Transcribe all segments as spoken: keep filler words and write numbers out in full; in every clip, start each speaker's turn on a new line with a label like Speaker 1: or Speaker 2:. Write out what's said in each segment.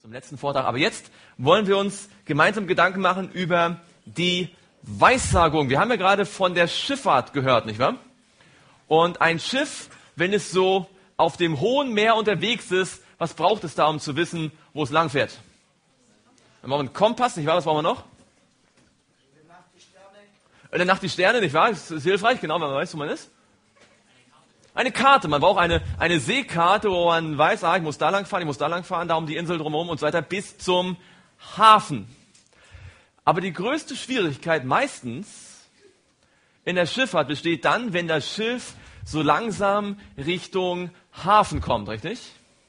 Speaker 1: zum letzten Vortrag. Aber jetzt wollen wir uns gemeinsam Gedanken machen über die Weissagung. Wir haben ja gerade von der Schifffahrt gehört, nicht wahr? Und ein Schiff, wenn es so auf dem hohen Meer unterwegs ist, was braucht es da, um zu wissen, wo es lang fährt? Dann brauchen wir einen Kompass, nicht wahr? Was brauchen wir noch? In der Nacht die Sterne. In der Nacht die Sterne, nicht wahr? Das ist hilfreich, genau, wenn man weiß, wo man ist. Eine Karte, man braucht eine, eine Seekarte, wo man weiß, ah, ich muss da lang fahren, ich muss da lang fahren, da um die Insel drumherum und so weiter, bis zum Hafen. Aber die größte Schwierigkeit meistens in der Schifffahrt besteht dann, wenn das Schiff so langsam Richtung Hafen kommt, richtig?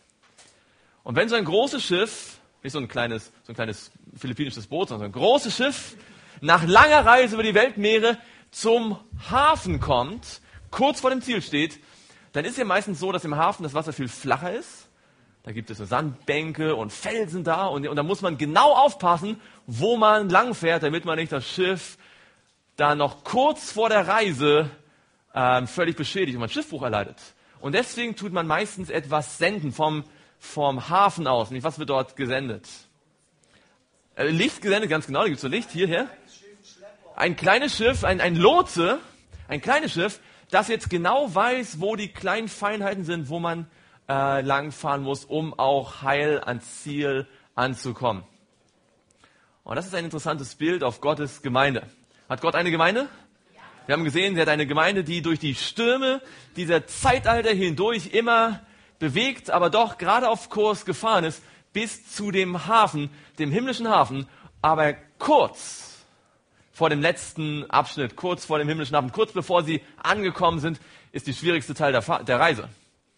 Speaker 1: Und wenn so ein großes Schiff, nicht so ein kleines, so ein kleines philippinisches Boot, sondern so ein großes Schiff, nach langer Reise über die Weltmeere zum Hafen kommt, kurz vor dem Ziel steht, dann ist ja meistens so, dass im Hafen das Wasser viel flacher ist. Da gibt es so Sandbänke und Felsen da und, und da muss man genau aufpassen, wo man langfährt, damit man nicht das Schiff da noch kurz vor der Reise äh, völlig beschädigt und man Schiffbruch erleidet. Und deswegen tut man meistens etwas senden vom, vom Hafen aus. Und was wird dort gesendet? Äh, Licht gesendet, ganz genau, da gibt es so Licht hierher. Ein kleines Schiff, ein, ein Lotse, ein kleines Schiff, das jetzt genau weiß, wo die kleinen Feinheiten sind, wo man äh, langfahren muss, um auch heil ans Ziel anzukommen. Und das ist ein interessantes Bild auf Gottes Gemeinde. Hat Gott eine Gemeinde? Ja. Wir haben gesehen, er hat eine Gemeinde, die durch die Stürme dieser Zeitalter hindurch immer bewegt, aber doch gerade auf Kurs gefahren ist, bis zu dem Hafen, dem himmlischen Hafen, aber kurz vor dem letzten Abschnitt, kurz vor dem himmlischen Hafen, kurz bevor sie angekommen sind, ist die schwierigste Teil der, Fa- der Reise.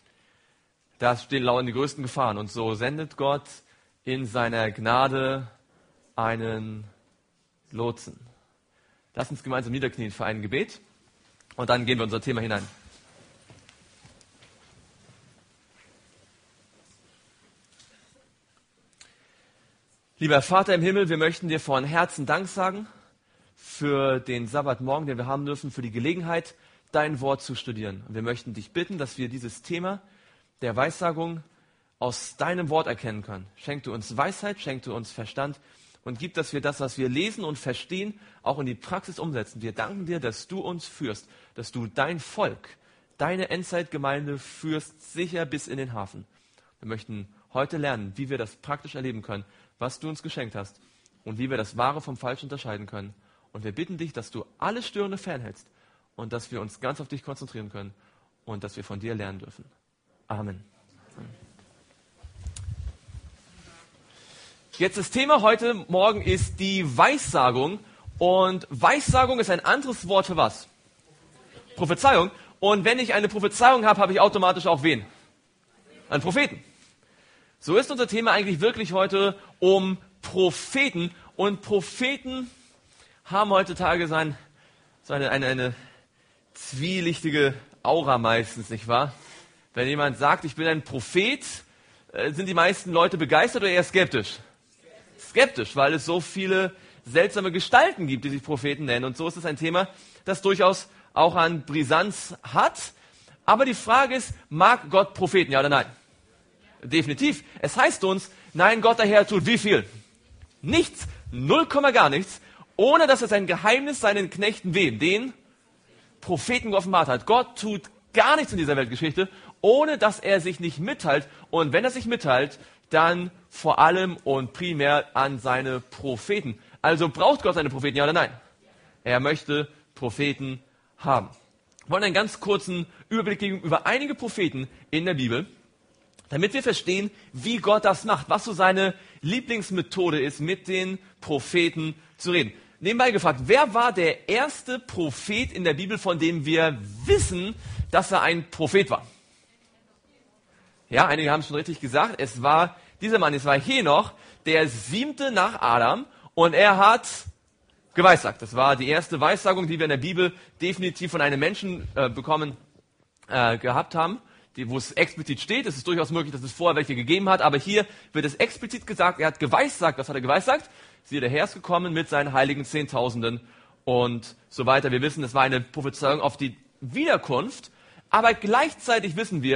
Speaker 1: Da stehen lauern die größten Gefahren. Und so sendet Gott in seiner Gnade einen Lotsen. Lass uns gemeinsam niederknien für ein Gebet und dann gehen wir in unser Thema hinein. Lieber Vater im Himmel, wir möchten dir von Herzen Dank sagen für den Sabbatmorgen, den wir haben dürfen, für die Gelegenheit, dein Wort zu studieren. Und wir möchten dich bitten, dass wir dieses Thema der Weissagung aus deinem Wort erkennen können. Schenk du uns Weisheit, schenk du uns Verstand und gib, dass wir das, was wir lesen und verstehen, auch in die Praxis umsetzen. Wir danken dir, dass du uns führst, dass du dein Volk, deine Endzeitgemeinde führst, sicher bis in den Hafen. Wir möchten heute lernen, wie wir das praktisch erleben können, was du uns geschenkt hast und wie wir das Wahre vom Falschen unterscheiden können. Und wir bitten dich, dass du alles Störende fernhältst und dass wir uns ganz auf dich konzentrieren können und dass wir von dir lernen dürfen. Amen. Jetzt das Thema heute Morgen ist die Weissagung. Und Weissagung ist ein anderes Wort für was? Prophezeiung. Und wenn ich eine Prophezeiung habe, habe ich automatisch auch wen? Einen Propheten. So ist unser Thema eigentlich wirklich heute um Propheten. Und Propheten haben heutzutage sein, so eine, eine, eine zwielichtige Aura meistens, nicht wahr? Wenn jemand sagt, ich bin ein Prophet, äh, sind die meisten Leute begeistert oder eher skeptisch? Skeptisch, weil es so viele seltsame Gestalten gibt, die sich Propheten nennen. Und so ist es ein Thema, das durchaus auch an Brisanz hat. Aber die Frage ist, mag Gott Propheten, ja oder nein? Definitiv. Es heißt uns, nein, Gott daher tut wie viel? Nichts, null Komma gar nichts, ohne dass er sein Geheimnis seinen Knechten wem? Den Propheten geoffenbart hat. Gott tut gar nichts in dieser Weltgeschichte, ohne dass er sich nicht mitteilt. Und wenn er sich mitteilt, dann vor allem und primär an seine Propheten. Also braucht Gott seine Propheten, ja oder nein? Er möchte Propheten haben. Wir wollen einen ganz kurzen Überblick geben über einige Propheten in der Bibel, damit wir verstehen, wie Gott das macht, was so seine Lieblingsmethode ist, mit den Propheten zu reden. Nebenbei gefragt, wer war der erste Prophet in der Bibel, von dem wir wissen, dass er ein Prophet war? Ja, einige haben es schon richtig gesagt. Es war dieser Mann, es war Henoch, der siebte nach Adam und er hat geweissagt. Das war die erste Weissagung, die wir in der Bibel definitiv von einem Menschen äh, bekommen äh, gehabt haben, die, wo es explizit steht. Es ist durchaus möglich, dass es vorher welche gegeben hat, aber hier wird es explizit gesagt, er hat geweissagt. Was hat er geweissagt? Siehe, der Herr ist gekommen mit seinen heiligen Zehntausenden und so weiter. Wir wissen, es war eine Prophezeiung auf die Wiederkunft, aber gleichzeitig wissen wir,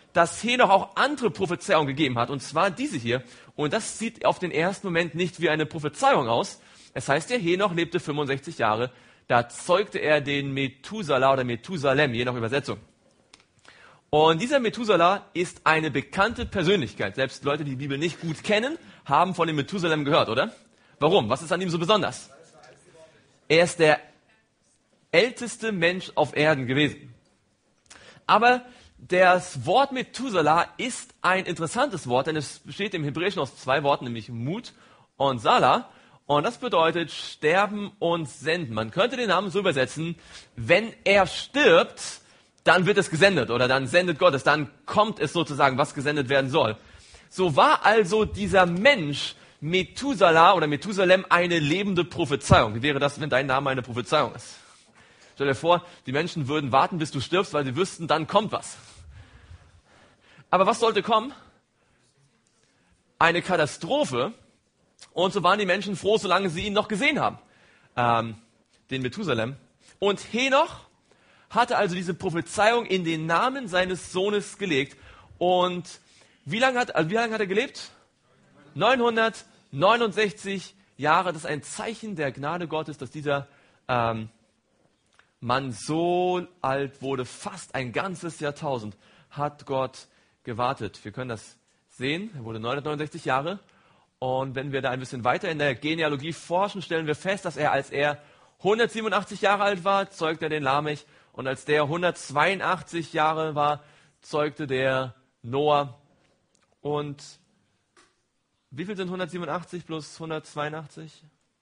Speaker 1: dass Henoch auch andere Prophezeiungen gegeben hat, und zwar diese hier. Und das sieht auf den ersten Moment nicht wie eine Prophezeiung aus. Es heißt, der Henoch lebte fünfundsechzig Jahre, da zeugte er den Methuselah oder Methusalem, je nach Übersetzung. Und dieser Methuselah ist eine bekannte Persönlichkeit. Selbst Leute, die die Bibel nicht gut kennen, haben von dem Methusalem gehört, oder? Warum? Was ist an ihm so besonders? Er ist der älteste Mensch auf Erden gewesen. Aber das Wort Methuselah ist ein interessantes Wort, denn es besteht im Hebräischen aus zwei Worten, nämlich Mut und Salah. Und das bedeutet sterben und senden. Man könnte den Namen so übersetzen: Wenn er stirbt, dann wird es gesendet oder dann sendet Gott es, dann kommt es sozusagen, was gesendet werden soll. So war also dieser Mensch Methuselah oder Methusalem eine lebende Prophezeiung. Wie wäre das, wenn dein Name eine Prophezeiung ist? Stell dir vor, die Menschen würden warten, bis du stirbst, weil sie wüssten, dann kommt was. Aber was sollte kommen? Eine Katastrophe. Und so waren die Menschen froh, solange sie ihn noch gesehen haben, ähm, den Methusalem. Und Henoch hatte also diese Prophezeiung in den Namen seines Sohnes gelegt. Und wie lange hat, also wie lange hat er gelebt? neunhundertneunundsechzig Jahre. Das ist ein Zeichen der Gnade Gottes, dass dieser ähm, Mann so alt wurde. Fast ein ganzes Jahrtausend hat Gott gewartet. Wir können das sehen. Er wurde neunhundertneunundsechzig Jahre. Und wenn wir da ein bisschen weiter in der Genealogie forschen, stellen wir fest, dass er, als er hundertsiebenundachtzig Jahre alt war, zeugte er den Lamech. Und als der hundertzweiundachtzig Jahre war, zeugte der Noah. Und wie viel sind hundertsiebenundachtzig plus hundertzweiundachtzig?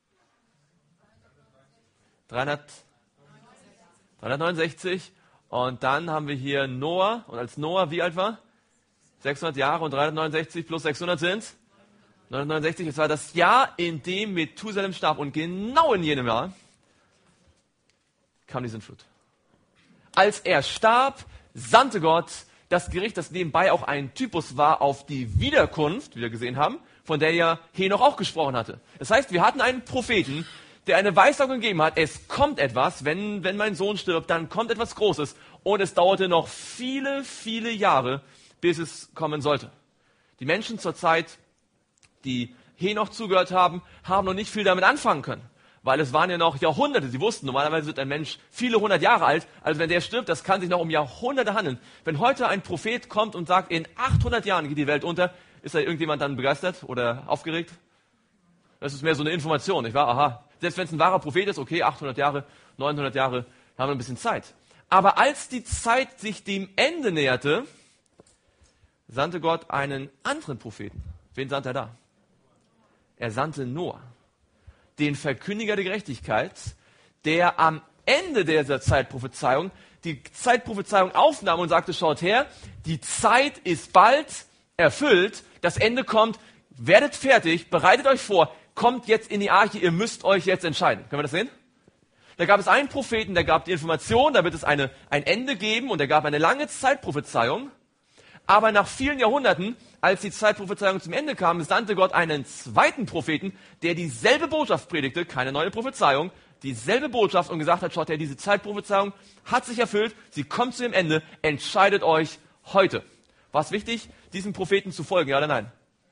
Speaker 1: dreihundertneunundsechzig. Und dann haben wir hier Noah. Und als Noah wie alt war? sechshundert Jahre. Und dreihundertneunundsechzig plus sechshundert sind neunhundertneunundsechzig. Es war das Jahr, in dem Methusalem starb. Und genau in jenem Jahr kam die Sintflut. Als er starb, sandte Gott das Gericht, das nebenbei auch ein Typus war auf die Wiederkunft, wie wir gesehen haben, von der ja Henoch auch gesprochen hatte. Das heißt, wir hatten einen Propheten, der eine Weissagung gegeben hat, es kommt etwas, wenn, wenn mein Sohn stirbt, dann kommt etwas Großes. Und es dauerte noch viele, viele Jahre, bis es kommen sollte. Die Menschen zur Zeit, die Henoch zugehört haben, haben noch nicht viel damit anfangen können. Weil es waren ja noch Jahrhunderte. Sie wussten, normalerweise wird ein Mensch viele hundert Jahre alt. Also wenn der stirbt, das kann sich noch um Jahrhunderte handeln. Wenn heute ein Prophet kommt und sagt, in achthundert Jahren geht die Welt unter, ist da irgendjemand dann begeistert oder aufgeregt? Das ist mehr so eine Information, nicht wahr? Aha. Selbst wenn es ein wahrer Prophet ist, okay, achthundert Jahre, neunhundert Jahre, haben wir ein bisschen Zeit. Aber als die Zeit sich dem Ende näherte, sandte Gott einen anderen Propheten. Wen sandte er da? Er sandte Noah, den Verkündiger der Gerechtigkeit, der am Ende dieser Zeitprophezeiung die Zeitprophezeiung aufnahm und sagte, schaut her, die Zeit ist bald erfüllt, das Ende kommt, werdet fertig, bereitet euch vor, kommt jetzt in die Arche, ihr müsst euch jetzt entscheiden. Können wir das sehen? Da gab es einen Propheten, der gab die Information, da wird es eine, ein Ende geben und er gab eine lange Zeitprophezeiung. Aber nach vielen Jahrhunderten, als die Zeitprophezeiung zum Ende kam, sandte Gott einen zweiten Propheten, der dieselbe Botschaft predigte, keine neue Prophezeiung, dieselbe Botschaft und gesagt hat, schaut her, diese Zeitprophezeiung hat sich erfüllt, sie kommt zu dem Ende, entscheidet euch heute. War es wichtig, diesem Propheten zu folgen, ja oder nein?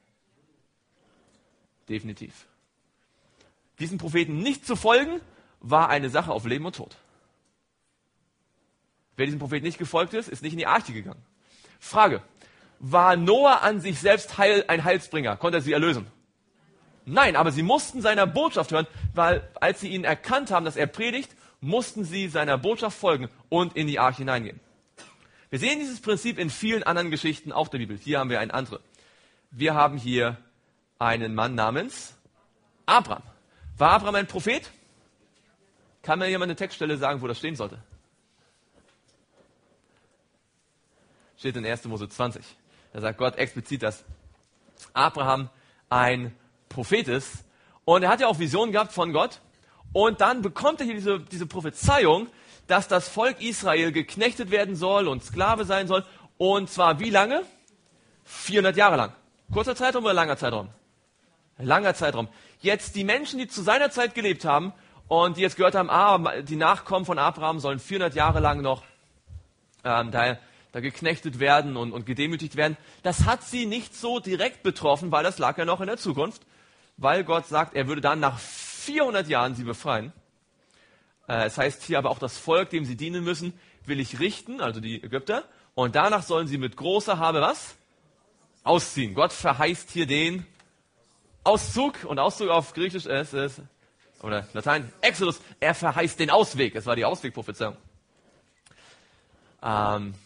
Speaker 1: Definitiv. Diesem Propheten nicht zu folgen, war eine Sache auf Leben und Tod. Wer diesem Propheten nicht gefolgt ist, ist nicht in die Arche gegangen. Frage, war Noah an sich selbst Heil, ein Heilsbringer? Konnte er sie erlösen? Nein, aber sie mussten seiner Botschaft hören, weil als sie ihn erkannt haben, dass er predigt, mussten sie seiner Botschaft folgen und in die Arche hineingehen. Wir sehen dieses Prinzip in vielen anderen Geschichten auch der Bibel. Hier haben wir eine andere. Wir haben hier einen Mann namens Abraham. War Abraham ein Prophet? Kann mir jemand eine Textstelle sagen, wo das stehen sollte? Steht in erster Mose zwanzig. Da sagt Gott explizit, dass Abraham ein Prophet ist. Und er hat ja auch Visionen gehabt von Gott. Und dann bekommt er hier diese, diese Prophezeiung, dass das Volk Israel geknechtet werden soll und Sklave sein soll. Und zwar wie lange? vierhundert Jahre lang. Kurzer Zeitraum oder langer Zeitraum? Langer Zeitraum. Jetzt die Menschen, die zu seiner Zeit gelebt haben und die jetzt gehört haben, ah, die Nachkommen von Abraham sollen vierhundert Jahre lang noch ähm, da, da geknechtet werden und, und gedemütigt werden. Das hat sie nicht so direkt betroffen, weil das lag ja noch in der Zukunft, weil Gott sagt, er würde dann nach vierhundert Jahren sie befreien. Äh, es heißt hier aber auch, das Volk, dem sie dienen müssen, will ich richten, also die Ägypter, und danach sollen sie mit großer Habe was? Ausziehen. Gott verheißt hier den Auszug, und Auszug auf Griechisch ist, ist oder Latein, Exodus, er verheißt den Ausweg. Es war die Auswegprophezeiung. Ähm,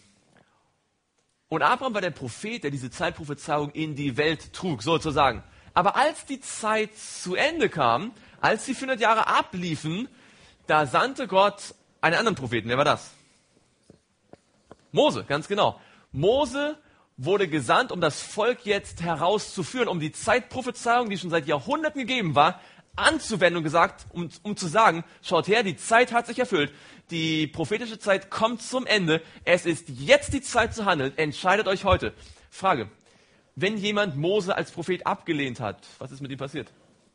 Speaker 1: und Abraham war der Prophet, der diese Zeitprophezeiung in die Welt trug, sozusagen. Aber als die Zeit zu Ende kam, als die vierhundert Jahre abliefen, da sandte Gott einen anderen Propheten. Wer war das? Mose, ganz genau. Mose wurde gesandt, um das Volk jetzt herauszuführen, um die Zeitprophezeiung, die schon seit Jahrhunderten gegeben war, anzuwenden und gesagt, um, um zu sagen, schaut her, die Zeit hat sich erfüllt, die prophetische Zeit kommt zum Ende, es ist jetzt die Zeit zu handeln, entscheidet euch heute. Frage, wenn jemand Mose als Prophet abgelehnt hat, was ist mit ihm passiert?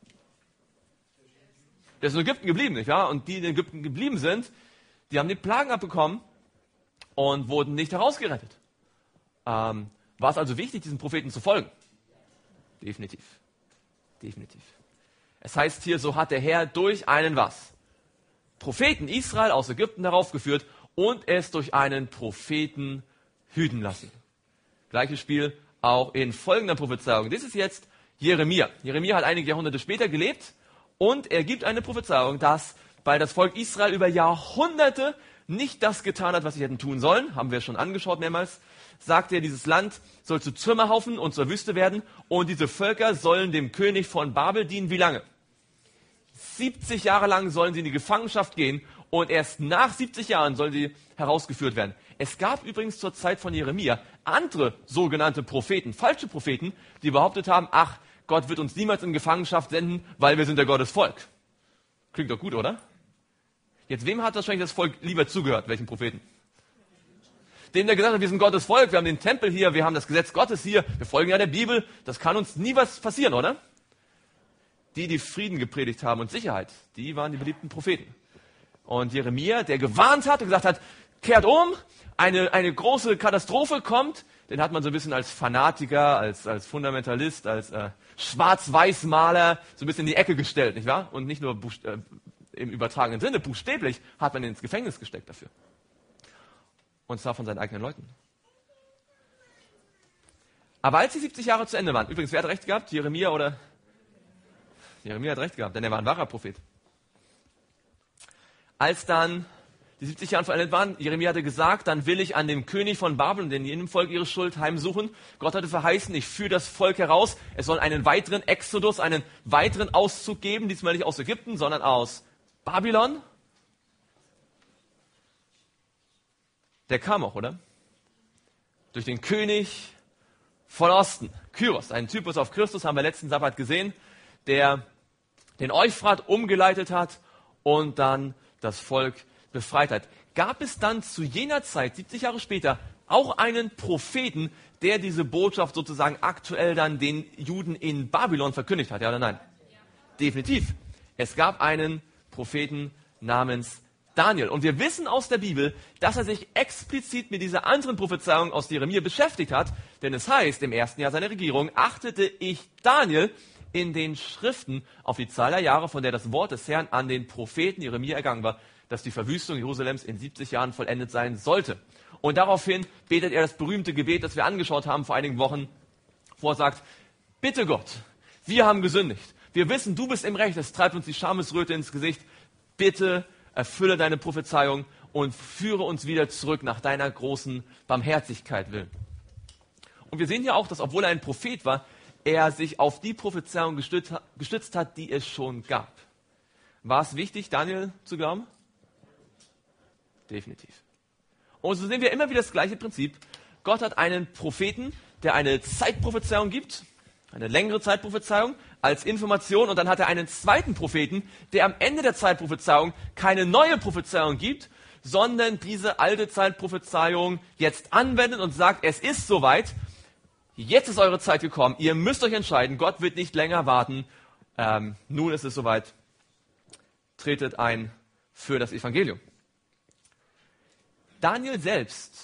Speaker 1: Der ist in Ägypten geblieben, nicht wahr? Und die, die in Ägypten geblieben sind, die haben die Plagen abbekommen und wurden nicht herausgerettet. Ähm, war es also wichtig, diesen Propheten zu folgen? Definitiv. Definitiv. Es heißt hier, so hat der Herr durch einen was? Propheten Israel aus Ägypten heraufgeführt und es durch einen Propheten hüten lassen. Gleiches Spiel auch in folgender Prophezeiung. Das ist jetzt Jeremia. Jeremia hat einige Jahrhunderte später gelebt und er gibt eine Prophezeiung, dass weil das Volk Israel über Jahrhunderte nicht das getan hat, was sie hätten tun sollen, haben wir schon angeschaut mehrmals, sagt er, dieses Land soll zu Trümmerhaufen und zur Wüste werden und diese Völker sollen dem König von Babel dienen. Wie lange? siebzig Jahre lang sollen sie in die Gefangenschaft gehen und erst nach siebzig Jahren sollen sie herausgeführt werden. Es gab übrigens zur Zeit von Jeremia andere sogenannte Propheten, falsche Propheten, die behauptet haben, ach, Gott wird uns niemals in Gefangenschaft senden, weil wir sind der Gottes Volk. Klingt doch gut, oder? Jetzt, wem hat wahrscheinlich das Volk lieber zugehört? Welchen Propheten? Dem, der gesagt hat, wir sind Gottes Volk, wir haben den Tempel hier, wir haben das Gesetz Gottes hier, wir folgen ja der Bibel, das kann uns nie was passieren, oder? Die, die Frieden gepredigt haben und Sicherheit, die waren die beliebten Propheten. Und Jeremia, der gewarnt hat und gesagt hat, kehrt um, eine, eine große Katastrophe kommt, den hat man so ein bisschen als Fanatiker, als, als Fundamentalist, als äh, Schwarz-Weiß-Maler so ein bisschen in die Ecke gestellt, nicht wahr? Und nicht nur äh, im übertragenen Sinne, buchstäblich, hat man ihn ins Gefängnis gesteckt dafür. Und zwar von seinen eigenen Leuten. Aber als die siebzig Jahre zu Ende waren, übrigens, wer hat recht gehabt? Jeremia oder? Jeremia hat recht gehabt, denn er war ein wahrer Prophet. Als dann die siebzig Jahre vollendet waren, Jeremia hatte gesagt, dann will ich an dem König von Babel und in jenem Volk ihre Schuld heimsuchen. Gott hatte verheißen, ich führe das Volk heraus. Es soll einen weiteren Exodus, einen weiteren Auszug geben, diesmal nicht aus Ägypten, sondern aus Babylon. Der kam auch, oder? Durch den König von Osten, Kyros, ein Typus auf Christus, haben wir letzten Sabbat gesehen, der den Euphrat umgeleitet hat und dann das Volk befreit hat. Gab es dann zu jener Zeit, siebzig Jahre später, auch einen Propheten, der diese Botschaft sozusagen aktuell dann den Juden in Babylon verkündigt hat, ja oder nein? Ja. Definitiv. Es gab einen Propheten namens Daniel. Und wir wissen aus der Bibel, dass er sich explizit mit dieser anderen Prophezeiung aus Jeremia beschäftigt hat, denn es heißt, im ersten Jahr seiner Regierung achtete ich Daniel in den Schriften auf die Zahl der Jahre, von der das Wort des Herrn an den Propheten Jeremia ergangen war, dass die Verwüstung Jerusalems in siebzig Jahren vollendet sein sollte. Und daraufhin betet er das berühmte Gebet, das wir angeschaut haben vor einigen Wochen, wo er sagt, bitte Gott, wir haben gesündigt. Wir wissen, du bist im Recht, es treibt uns die Schamesröte ins Gesicht. Bitte erfülle deine Prophezeiung und führe uns wieder zurück nach deiner großen Barmherzigkeit willen. Und wir sehen hier auch, dass obwohl er ein Prophet war, er sich auf die Prophezeiung gestützt, gestützt hat, die es schon gab. War es wichtig, Daniel zu glauben? Definitiv. Und so sehen wir immer wieder das gleiche Prinzip. Gott hat einen Propheten, der eine Zeitprophezeiung gibt, eine längere Zeitprophezeiung als Information, und dann hat er einen zweiten Propheten, der am Ende der Zeitprophezeiung keine neue Prophezeiung gibt, sondern diese alte Zeitprophezeiung jetzt anwendet und sagt, es ist soweit, jetzt ist eure Zeit gekommen, ihr müsst euch entscheiden, Gott wird nicht länger warten, ähm, nun ist es soweit, tretet ein für das Evangelium. Daniel selbst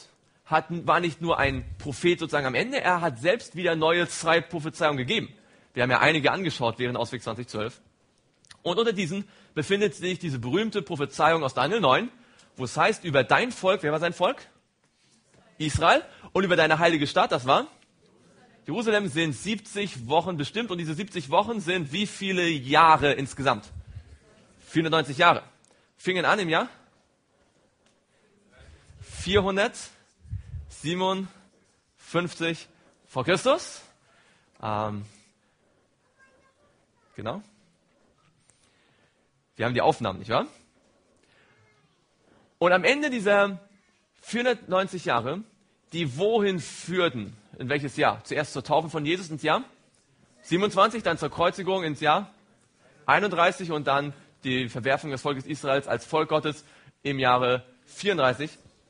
Speaker 1: hat, war nicht nur ein Prophet sozusagen am Ende, er hat selbst wieder neue Zeitprophezeiungen gegeben. Wir haben ja einige angeschaut während Ausweg zwanzig zwölf. Und unter diesen befindet sich diese berühmte Prophezeiung aus Daniel neun, wo es heißt, über dein Volk, wer war sein Volk? Israel. Und über deine heilige Stadt, das war? Jerusalem, sind siebzig Wochen bestimmt. Und diese siebzig Wochen sind wie viele Jahre insgesamt? vierhundertneunzig Jahre. Fingen an im Jahr vierhundertsiebenundfünfzig vor Christus. Ähm, genau. Wir haben die Aufnahmen, nicht wahr? Und am Ende dieser vierhundertneunzig Jahre, die wohin führten? In welches Jahr? Zuerst zur Taufe von Jesus ins Jahr siebenundzwanzig, dann zur Kreuzigung ins Jahr einunddreißig und dann die Verwerfung des Volkes Israels als Volk Gottes im Jahre vierunddreißig.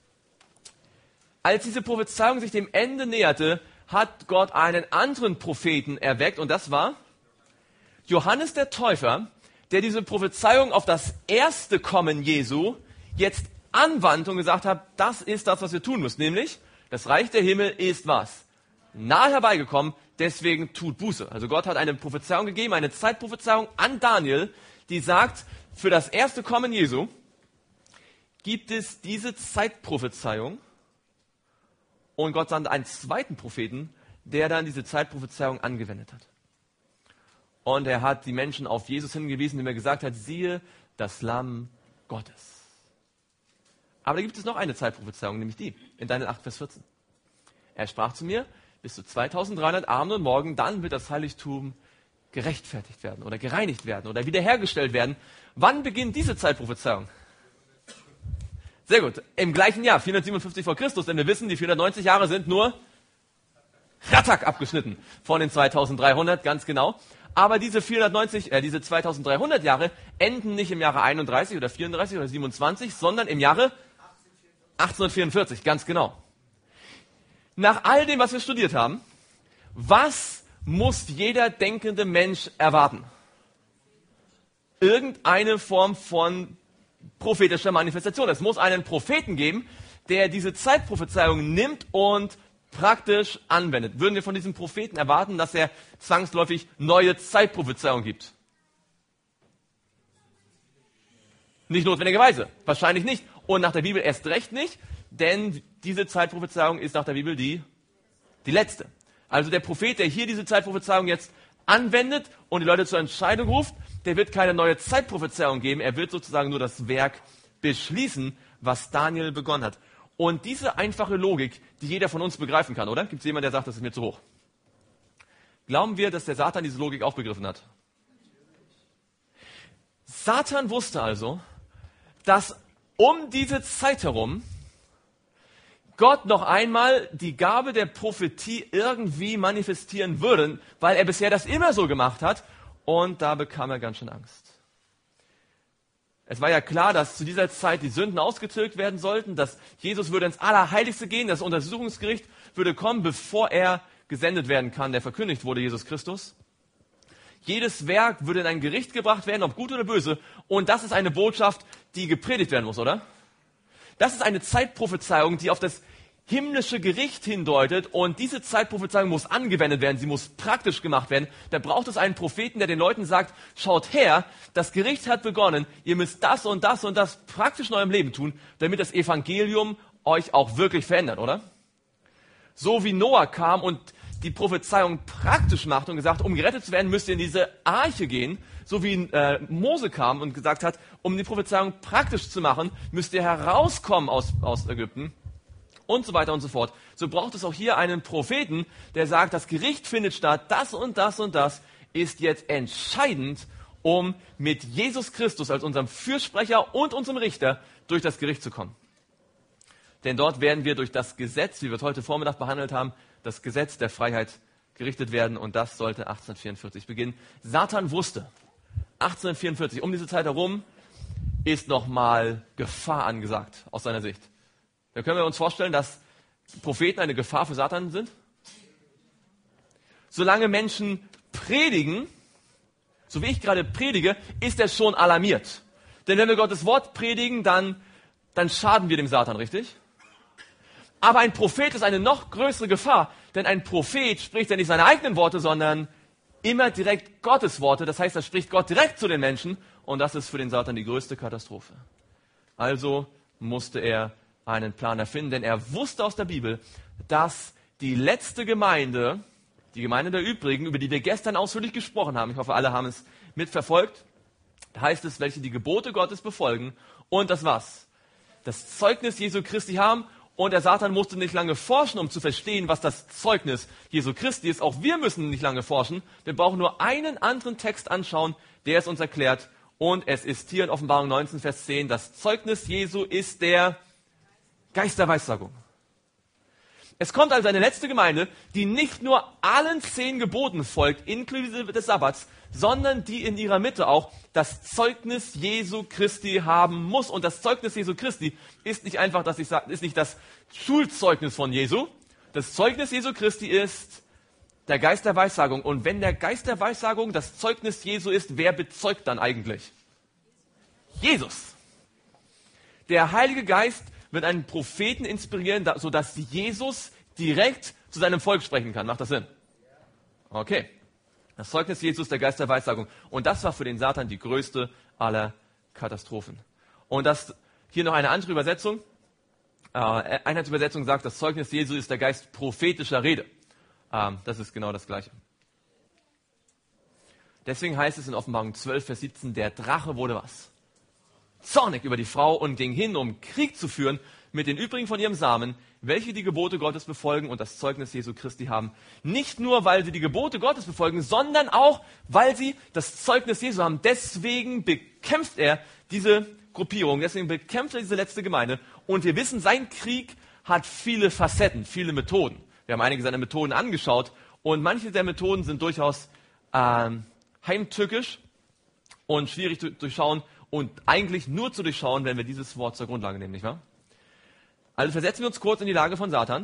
Speaker 1: Als diese Prophezeiung sich dem Ende näherte, hat Gott einen anderen Propheten erweckt und das war Johannes der Täufer, der diese Prophezeiung auf das erste Kommen Jesu jetzt anwandte und gesagt hat, das ist das, was wir tun müssen, nämlich das Reich der Himmel ist was? Nahe herbeigekommen, deswegen tut Buße. Also Gott hat eine Prophezeiung gegeben, eine Zeitprophezeiung an Daniel, die sagt, für das erste Kommen Jesu gibt es diese Zeitprophezeiung und Gott sandte einen zweiten Propheten, der dann diese Zeitprophezeiung angewendet hat. Und er hat die Menschen auf Jesus hingewiesen, indem er gesagt hat, siehe das Lamm Gottes. Aber da gibt es noch eine Zeitprophezeiung, nämlich die, in Daniel acht, Vers vierzehn. Er sprach zu mir, bis zu zweitausenddreihundert Abend und Morgen, dann wird das Heiligtum gerechtfertigt werden oder gereinigt werden oder wiederhergestellt werden. Wann beginnt diese Zeitprophezeiung? Sehr gut, im gleichen Jahr, vierhundertsiebenundfünfzig vor Christus, denn wir wissen, die vierhundertneunzig Jahre sind nur rattack abgeschnitten von den zweitausenddreihundert, ganz genau. Aber diese vierhundertneunzig, äh, diese zweitausenddreihundert Jahre enden nicht im Jahre einunddreißig oder vierunddreißig oder siebenundzwanzig, sondern im Jahre achtzehnhundertvierundvierzig, ganz genau. Nach all dem, was wir studiert haben, was muss jeder denkende Mensch erwarten? Irgendeine Form von prophetischer Manifestation. Es muss einen Propheten geben, der diese Zeitprophezeiung nimmt und praktisch anwendet. Würden wir von diesem Propheten erwarten, dass er zwangsläufig neue Zeitprophezeiungen gibt? Nicht notwendigerweise. Wahrscheinlich nicht. Und nach der Bibel erst recht nicht, denn diese Zeitprophezeiung ist nach der Bibel die, die letzte. Also der Prophet, der hier diese Zeitprophezeiung jetzt anwendet und die Leute zur Entscheidung ruft, der wird keine neue Zeitprophezeiung geben, er wird sozusagen nur das Werk beschließen, was Daniel begonnen hat. Und diese einfache Logik, die jeder von uns begreifen kann, oder? Gibt es jemanden, der sagt, das ist mir zu hoch? Glauben wir, dass der Satan diese Logik auch begriffen hat? Satan wusste also, dass um diese Zeit herum Gott noch einmal die Gabe der Prophetie irgendwie manifestieren würde, weil er bisher das immer so gemacht hat. Und da bekam er ganz schön Angst. Es war ja klar, dass zu dieser Zeit die Sünden ausgetilgt werden sollten, dass Jesus würde ins Allerheiligste gehen, das Untersuchungsgericht würde kommen, bevor er gesendet werden kann, der verkündigt wurde, Jesus Christus. Jedes Werk würde in ein Gericht gebracht werden, ob gut oder böse. Und das ist eine Botschaft, die gepredigt werden muss, oder? Das ist eine Zeitprophezeiung, die auf das himmlische Gericht hindeutet. Und diese Zeitprophezeiung muss angewendet werden, sie muss praktisch gemacht werden. Da braucht es einen Propheten, der den Leuten sagt, schaut her, das Gericht hat begonnen, ihr müsst das und das und das praktisch in eurem Leben tun, damit das Evangelium euch auch wirklich verändert, oder? So wie Noah kam und die Prophezeiung praktisch macht und gesagt, um gerettet zu werden, müsst ihr in diese Arche gehen, so wie äh, Mose kam und gesagt hat, um die Prophezeiung praktisch zu machen, müsst ihr herauskommen aus, aus Ägypten und so weiter und so fort. So braucht es auch hier einen Propheten, der sagt, das Gericht findet statt, das und das und das ist jetzt entscheidend, um mit Jesus Christus als unserem Fürsprecher und unserem Richter durch das Gericht zu kommen. Denn dort werden wir durch das Gesetz, wie wir es heute Vormittag behandelt haben, das Gesetz der Freiheit gerichtet werden und das sollte achtzehnhundertvierundvierzig beginnen. Satan wusste, achtzehnhundertvierundvierzig, um diese Zeit herum, ist nochmal Gefahr angesagt aus seiner Sicht. Da können wir uns vorstellen, dass Propheten eine Gefahr für Satan sind. Solange Menschen predigen, so wie ich gerade predige, ist er schon alarmiert. Denn wenn wir Gottes Wort predigen, dann, dann schaden wir dem Satan, richtig? Aber ein Prophet ist eine noch größere Gefahr, denn ein Prophet spricht ja nicht seine eigenen Worte, sondern immer direkt Gottes Worte. Das heißt, er spricht Gott direkt zu den Menschen und das ist für den Satan die größte Katastrophe. Also musste er einen Plan erfinden, denn er wusste aus der Bibel, dass die letzte Gemeinde, die Gemeinde der Übrigen, über die wir gestern ausführlich gesprochen haben, ich hoffe, alle haben es mitverfolgt, da heißt es, welche die Gebote Gottes befolgen und das was? Das Zeugnis Jesu Christi haben. Und der Satan musste nicht lange forschen, um zu verstehen, was das Zeugnis Jesu Christi ist. Auch wir müssen nicht lange forschen. Wir brauchen nur einen anderen Text anschauen, der es uns erklärt. Und es ist hier in Offenbarung neunzehn, Vers zehn, das Zeugnis Jesu ist der Geist der Weissagung. Es kommt also eine letzte Gemeinde, die nicht nur allen zehn Geboten folgt, inklusive des Sabbats, sondern die in ihrer Mitte auch das Zeugnis Jesu Christi haben muss. Und das Zeugnis Jesu Christi ist nicht einfach, dass ich sage, ist nicht das Schulzeugnis von Jesu. Das Zeugnis Jesu Christi ist der Geist der Weissagung. Und wenn der Geist der Weissagung das Zeugnis Jesu ist, wer bezeugt dann eigentlich? Jesus. Der Heilige Geist wird einen Propheten inspirieren, sodass Jesus direkt zu seinem Volk sprechen kann. Macht das Sinn? Okay. Das Zeugnis Jesus, der Geist der Weissagung. Und das war für den Satan die größte aller Katastrophen. Und das hier noch eine andere Übersetzung. Äh, Einheitsübersetzung sagt, das Zeugnis Jesu ist der Geist prophetischer Rede. Ähm, das ist genau das Gleiche. Deswegen heißt es in Offenbarung zwölf, Vers siebzehn, der Drache wurde was? Zornig über die Frau und ging hin, um Krieg zu führen mit den übrigen von ihrem Samen, welche die Gebote Gottes befolgen und das Zeugnis Jesu Christi haben. Nicht nur, weil sie die Gebote Gottes befolgen, sondern auch, weil sie das Zeugnis Jesu haben. Deswegen bekämpft er diese Gruppierung, deswegen bekämpft er diese letzte Gemeinde. Und wir wissen, sein Krieg hat viele Facetten, viele Methoden. Wir haben einige seiner Methoden angeschaut und manche der Methoden sind durchaus ähm, heimtückisch und schwierig zu durchschauen und eigentlich nur zu durchschauen, wenn wir dieses Wort zur Grundlage nehmen, nicht wahr? Also versetzen wir uns kurz in die Lage von Satan.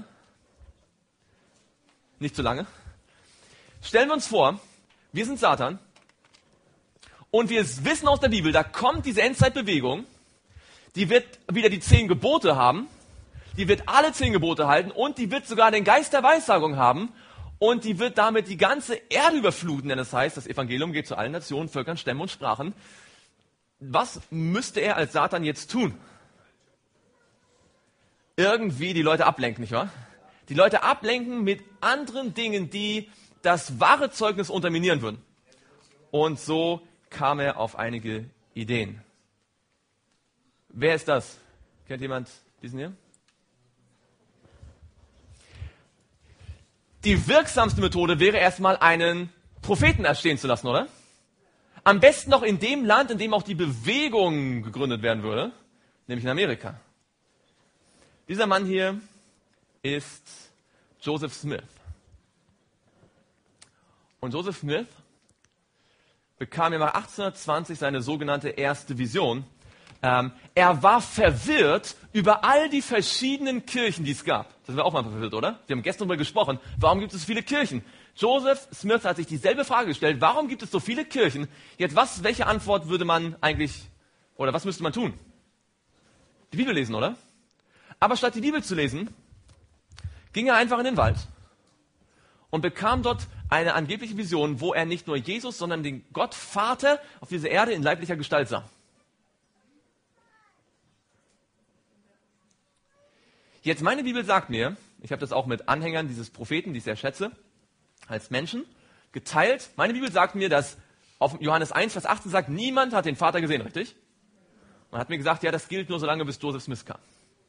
Speaker 1: Nicht zu lange. Stellen wir uns vor, wir sind Satan und wir wissen aus der Bibel, da kommt diese Endzeitbewegung, die wird wieder die zehn Gebote haben, die wird alle zehn Gebote halten und die wird sogar den Geist der Weissagung haben und die wird damit die ganze Erde überfluten, denn das heißt, das Evangelium geht zu allen Nationen, Völkern, Stämmen und Sprachen. Was müsste er als Satan jetzt tun? Irgendwie die Leute ablenken, nicht wahr? Die Leute ablenken mit anderen Dingen, die das wahre Zeugnis unterminieren würden. Und so kam er auf einige Ideen. Wer ist das? Kennt jemand diesen hier? Die wirksamste Methode wäre erstmal einen Propheten erstehen zu lassen, oder? Am besten noch in dem Land, in dem auch die Bewegung gegründet werden würde, nämlich in Amerika. Dieser Mann hier ist Joseph Smith. Und Joseph Smith bekam im Jahr achtzehnhundertzwanzig seine sogenannte erste Vision. Ähm, er war verwirrt über all die verschiedenen Kirchen, die es gab. Das war auch mal verwirrt, oder? Wir haben gestern darüber gesprochen. Warum gibt es so viele Kirchen? Joseph Smith hat sich dieselbe Frage gestellt. Warum gibt es so viele Kirchen? Jetzt, was, welche Antwort würde man eigentlich, oder was müsste man tun? Die Bibel lesen, oder? Aber statt die Bibel zu lesen, ging er einfach in den Wald und bekam dort eine angebliche Vision, wo er nicht nur Jesus, sondern den Gott Vater auf dieser Erde in leiblicher Gestalt sah. Jetzt, meine Bibel sagt mir, ich habe das auch mit Anhängern dieses Propheten, die ich sehr schätze, als Menschen geteilt. Meine Bibel sagt mir, dass auf Johannes eins, Vers achtzehn sagt, niemand hat den Vater gesehen, richtig? Man hat mir gesagt, ja, das gilt nur so lange, bis Joseph Smith kam.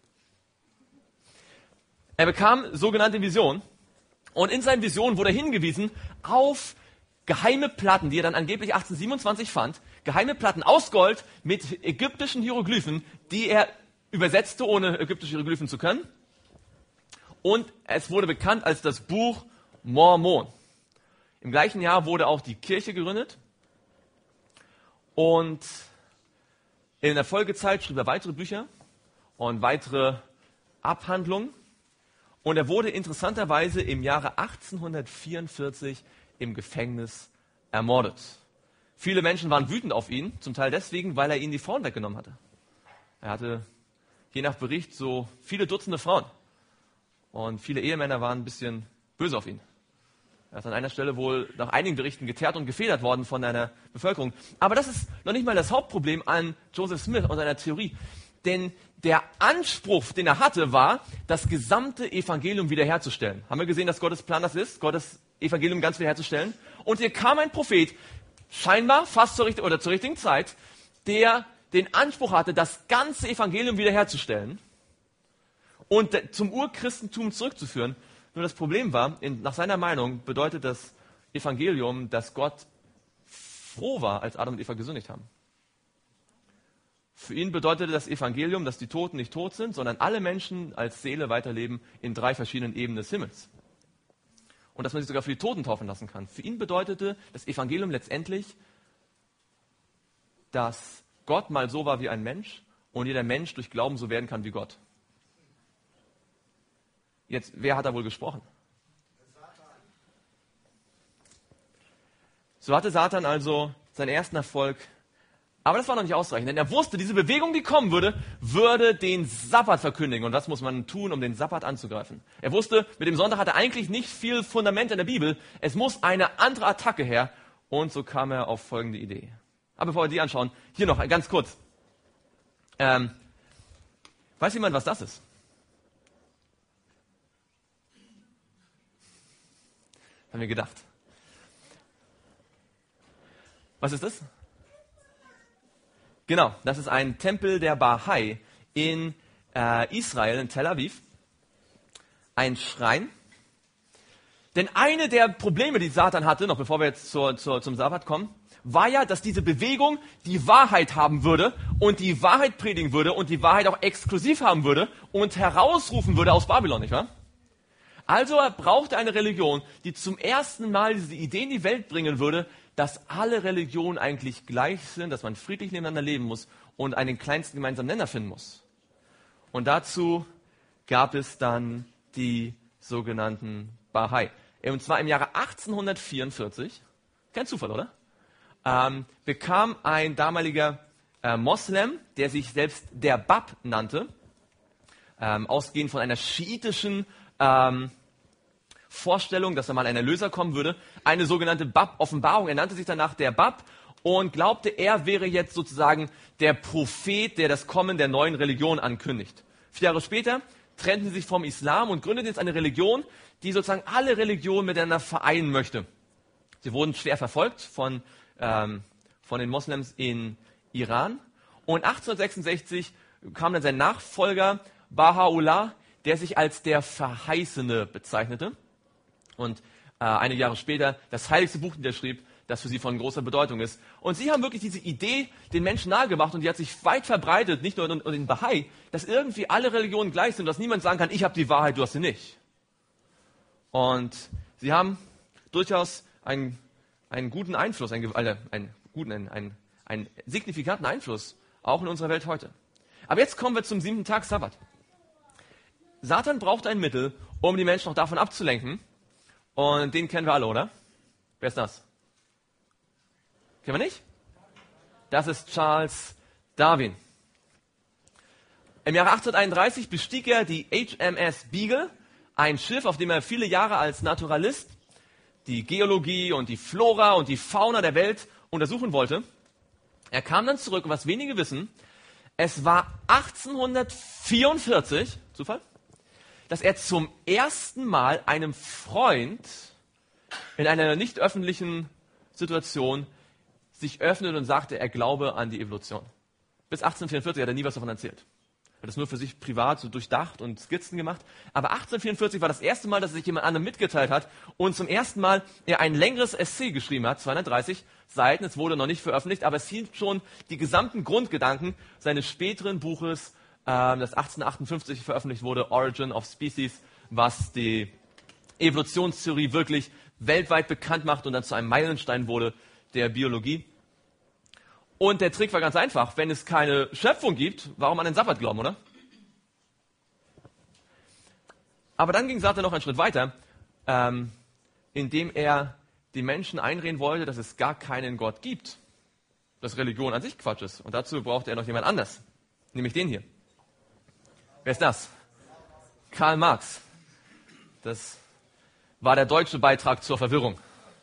Speaker 1: Er bekam sogenannte Visionen und in seinen Visionen wurde er hingewiesen auf geheime Platten, die er dann angeblich achtzehnhundertsiebenundzwanzig fand, geheime Platten aus Gold mit ägyptischen Hieroglyphen, die er übersetzte, ohne ägyptische Hieroglyphen zu können. Und es wurde bekannt als das Buch Mormon. Im gleichen Jahr wurde auch die Kirche gegründet und in der Folgezeit schrieb er weitere Bücher und weitere Abhandlungen. Und er wurde interessanterweise im Jahre achtzehnhundertvierundvierzig im Gefängnis ermordet. Viele Menschen waren wütend auf ihn, zum Teil deswegen, weil er ihnen die Frauen weggenommen hatte. Er hatte, je nach Bericht, so viele Dutzende Frauen. Und viele Ehemänner waren ein bisschen böse auf ihn. Er ist an einer Stelle wohl nach einigen Berichten geteert und gefedert worden von einer Bevölkerung. Aber das ist noch nicht mal das Hauptproblem an Joseph Smith und seiner Theorie. Denn der Anspruch, den er hatte, war, das gesamte Evangelium wiederherzustellen. Haben wir gesehen, dass Gottes Plan das ist, Gottes Evangelium ganz wiederherzustellen? Und hier kam ein Prophet, scheinbar fast zur, richt- oder zur richtigen Zeit, der den Anspruch hatte, das ganze Evangelium wiederherzustellen und zum Urchristentum zurückzuführen. Nur das Problem war, in, nach seiner Meinung bedeutet das Evangelium, dass Gott froh war, als Adam und Eva gesündigt haben. Für ihn bedeutete das Evangelium, dass die Toten nicht tot sind, sondern alle Menschen als Seele weiterleben in drei verschiedenen Ebenen des Himmels. Und dass man sich sogar für die Toten taufen lassen kann. Für ihn bedeutete das Evangelium letztendlich, dass Gott mal so war wie ein Mensch und jeder Mensch durch Glauben so werden kann wie Gott. Jetzt, wer hat da wohl gesprochen? So hatte Satan also seinen ersten Erfolg. Aber das war noch nicht ausreichend, denn er wusste, diese Bewegung, die kommen würde, würde den Sabbat verkündigen. Und was muss man tun, um den Sabbat anzugreifen? Er wusste, mit dem Sonntag hat er eigentlich nicht viel Fundament in der Bibel. Es muss eine andere Attacke her. Und so kam er auf folgende Idee. Aber bevor wir die anschauen, hier noch ganz kurz. Ähm, weiß jemand, was das ist? Haben wir gedacht. Was ist das? Genau, das ist ein Tempel der Bahai in äh, Israel, in Tel Aviv. Ein Schrein. Denn eine der Probleme, die Satan hatte, noch bevor wir jetzt zur, zur, zum Sabbat kommen, war ja, dass diese Bewegung die Wahrheit haben würde und die Wahrheit predigen würde und die Wahrheit auch exklusiv haben würde und herausrufen würde aus Babylon, nicht wahr? Also er brauchte eine Religion, die zum ersten Mal diese Idee in die Welt bringen würde, dass alle Religionen eigentlich gleich sind, dass man friedlich nebeneinander leben muss und einen kleinsten gemeinsamen Nenner finden muss. Und dazu gab es dann die sogenannten Bahai. Und zwar im Jahre achtzehnhundertvierundvierzig, kein Zufall, oder? Ähm, bekam ein damaliger äh, Moslem, der sich selbst der Bab nannte, ähm, ausgehend von einer schiitischen ähm, Vorstellung, dass da mal ein Erlöser kommen würde, eine sogenannte Bab-Offenbarung. Er nannte sich danach der Bab und glaubte, er wäre jetzt sozusagen der Prophet, der das Kommen der neuen Religion ankündigt. Vier Jahre später trennten sie sich vom Islam und gründeten jetzt eine Religion, die sozusagen alle Religionen miteinander vereinen möchte. Sie wurden schwer verfolgt von, ähm, von den Moslems in Iran. Und achtzehnhundertsechsundsechzig kam dann sein Nachfolger Baha'u'llah, der sich als der Verheißene bezeichnete. Und äh, einige Jahre später das heiligste Buch niederschrieb, das für sie von großer Bedeutung ist. Und sie haben wirklich diese Idee den Menschen nahegebracht und die hat sich weit verbreitet, nicht nur unter den Bahai, dass irgendwie alle Religionen gleich sind, dass niemand sagen kann, ich habe die Wahrheit, du hast sie nicht. Und sie haben durchaus einen, einen guten Einfluss, einen, äh, einen, guten, einen, einen, einen signifikanten Einfluss, auch in unserer Welt heute. Aber jetzt kommen wir zum siebten Tag Sabbat. Satan braucht ein Mittel, um die Menschen noch davon abzulenken. Und den kennen wir alle, oder? Wer ist das? Kennen wir nicht? Das ist Charles Darwin. Im Jahre achtzehnhunderteinunddreißig bestieg er die H M S Beagle, ein Schiff, auf dem er viele Jahre als Naturalist die Geologie und die Flora und die Fauna der Welt untersuchen wollte. Er kam dann zurück und was wenige wissen, es war achtzehnhundertvierundvierzig, Zufall, dass er zum ersten Mal einem Freund in einer nicht öffentlichen Situation sich öffnet und sagte, er glaube an die Evolution. Bis achtzehnhundertvierundvierzig hat er nie was davon erzählt. Er hat das nur für sich privat so durchdacht und Skizzen gemacht. Aber achtzehnhundertvierundvierzig war das erste Mal, dass er sich jemand anderem mitgeteilt hat und zum ersten Mal er ein längeres Essay geschrieben hat, zweihundertdreißig Seiten. Es wurde noch nicht veröffentlicht, aber es hielt schon die gesamten Grundgedanken seines späteren Buches, das achtzehnhundertachtundfünfzig veröffentlicht wurde, Origin of Species, was die Evolutionstheorie wirklich weltweit bekannt macht und dann zu einem Meilenstein wurde der Biologie. Und der Trick war ganz einfach. Wenn es keine Schöpfung gibt, warum an den Sabbat glauben, oder? Aber dann ging Satan noch einen Schritt weiter, ähm, indem er die Menschen einreden wollte, dass es gar keinen Gott gibt. Dass Religion an sich Quatsch ist. Und dazu brauchte er noch jemand anders. Nämlich den hier. Wer ist das? Karl Marx. Das war der deutsche Beitrag zur Verwirrung.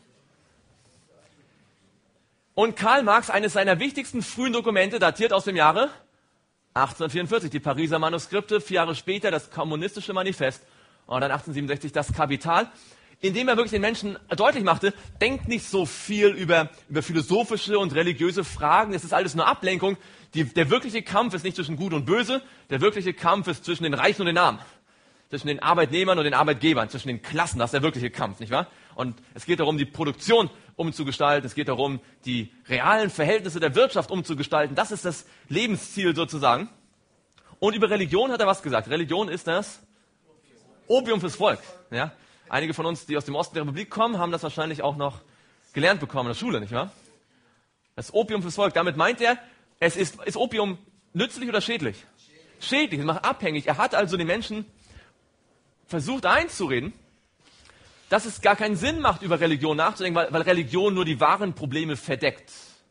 Speaker 1: Und Karl Marx, eines seiner wichtigsten frühen Dokumente, datiert aus dem Jahre achtzehnhundertvierundvierzig, die Pariser Manuskripte, vier Jahre später das Kommunistische Manifest und dann achtzehnhundertsiebenundsechzig das Kapital, indem er wirklich den Menschen deutlich machte, denkt nicht so viel über, über philosophische und religiöse Fragen, es ist alles nur Ablenkung. Die, der wirkliche Kampf ist nicht zwischen Gut und Böse, der wirkliche Kampf ist zwischen den Reichen und den Armen, zwischen den Arbeitnehmern und den Arbeitgebern, zwischen den Klassen, das ist der wirkliche Kampf, nicht wahr? Und es geht darum, die Produktion umzugestalten, es geht darum, die realen Verhältnisse der Wirtschaft umzugestalten, das ist das Lebensziel sozusagen. Und über Religion hat er was gesagt. Religion ist das Opium fürs Volk, ja? Einige von uns, die aus dem Osten der Republik kommen, haben das wahrscheinlich auch noch gelernt bekommen in der Schule, nicht wahr? Das Opium fürs Volk. Damit meint er, es ist, ist Opium nützlich oder schädlich? Schädlich, es macht abhängig. Er hat also den Menschen versucht einzureden, dass es gar keinen Sinn macht, über Religion nachzudenken, weil, weil Religion nur die wahren Probleme verdeckt.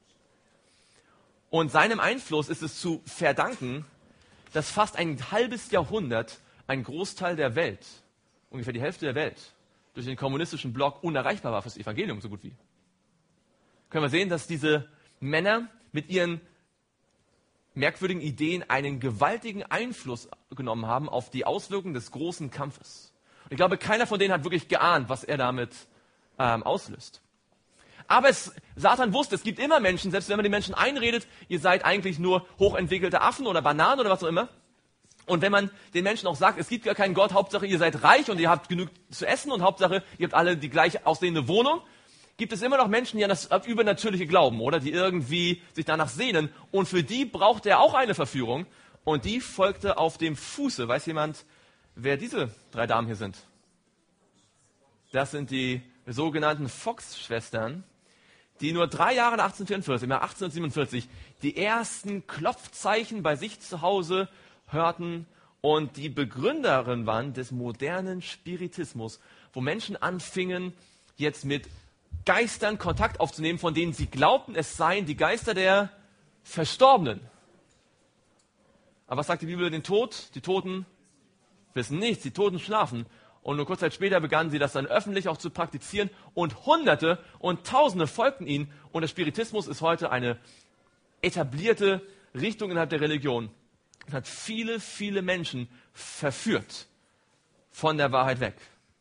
Speaker 1: Und seinem Einfluss ist es zu verdanken, dass fast ein halbes Jahrhundert ein Großteil der Welt, ungefähr die Hälfte der Welt, durch den kommunistischen Block unerreichbar war fürs Evangelium, so gut wie. Können wir sehen, dass diese Männer mit ihren merkwürdigen Ideen einen gewaltigen Einfluss genommen haben auf die Auswirkungen des großen Kampfes. Und ich glaube, keiner von denen hat wirklich geahnt, was er damit ähm, auslöst. Aber es, Satan wusste, es gibt immer Menschen, selbst wenn man den Menschen einredet, ihr seid eigentlich nur hochentwickelte Affen oder Bananen oder was auch immer. Und wenn man den Menschen auch sagt, es gibt gar keinen Gott, Hauptsache ihr seid reich und ihr habt genug zu essen und Hauptsache ihr habt alle die gleich aussehende Wohnung, gibt es immer noch Menschen, die an das Übernatürliche glauben, oder? Die irgendwie sich danach sehnen. Und für die braucht er auch eine Verführung. Und die folgte auf dem Fuße. Weiß jemand, wer diese drei Damen hier sind? Das sind die sogenannten Fox-Schwestern, die nur drei Jahre nach achtzehnhundertvierundvierzig, im Jahr achtzehnhundertsiebenundvierzig, die ersten Klopfzeichen bei sich zu Hause hörten und die Begründerin waren des modernen Spiritismus, wo Menschen anfingen, jetzt mit Geistern Kontakt aufzunehmen, von denen sie glaubten, es seien die Geister der Verstorbenen. Aber was sagt die Bibel über den Tod? Die Toten wissen nichts, die Toten schlafen. Und nur kurze Zeit später begannen sie das dann öffentlich auch zu praktizieren und Hunderte und Tausende folgten ihnen. Und der Spiritismus ist heute eine etablierte Richtung innerhalb der Religion. Es hat viele, viele Menschen verführt von der Wahrheit weg.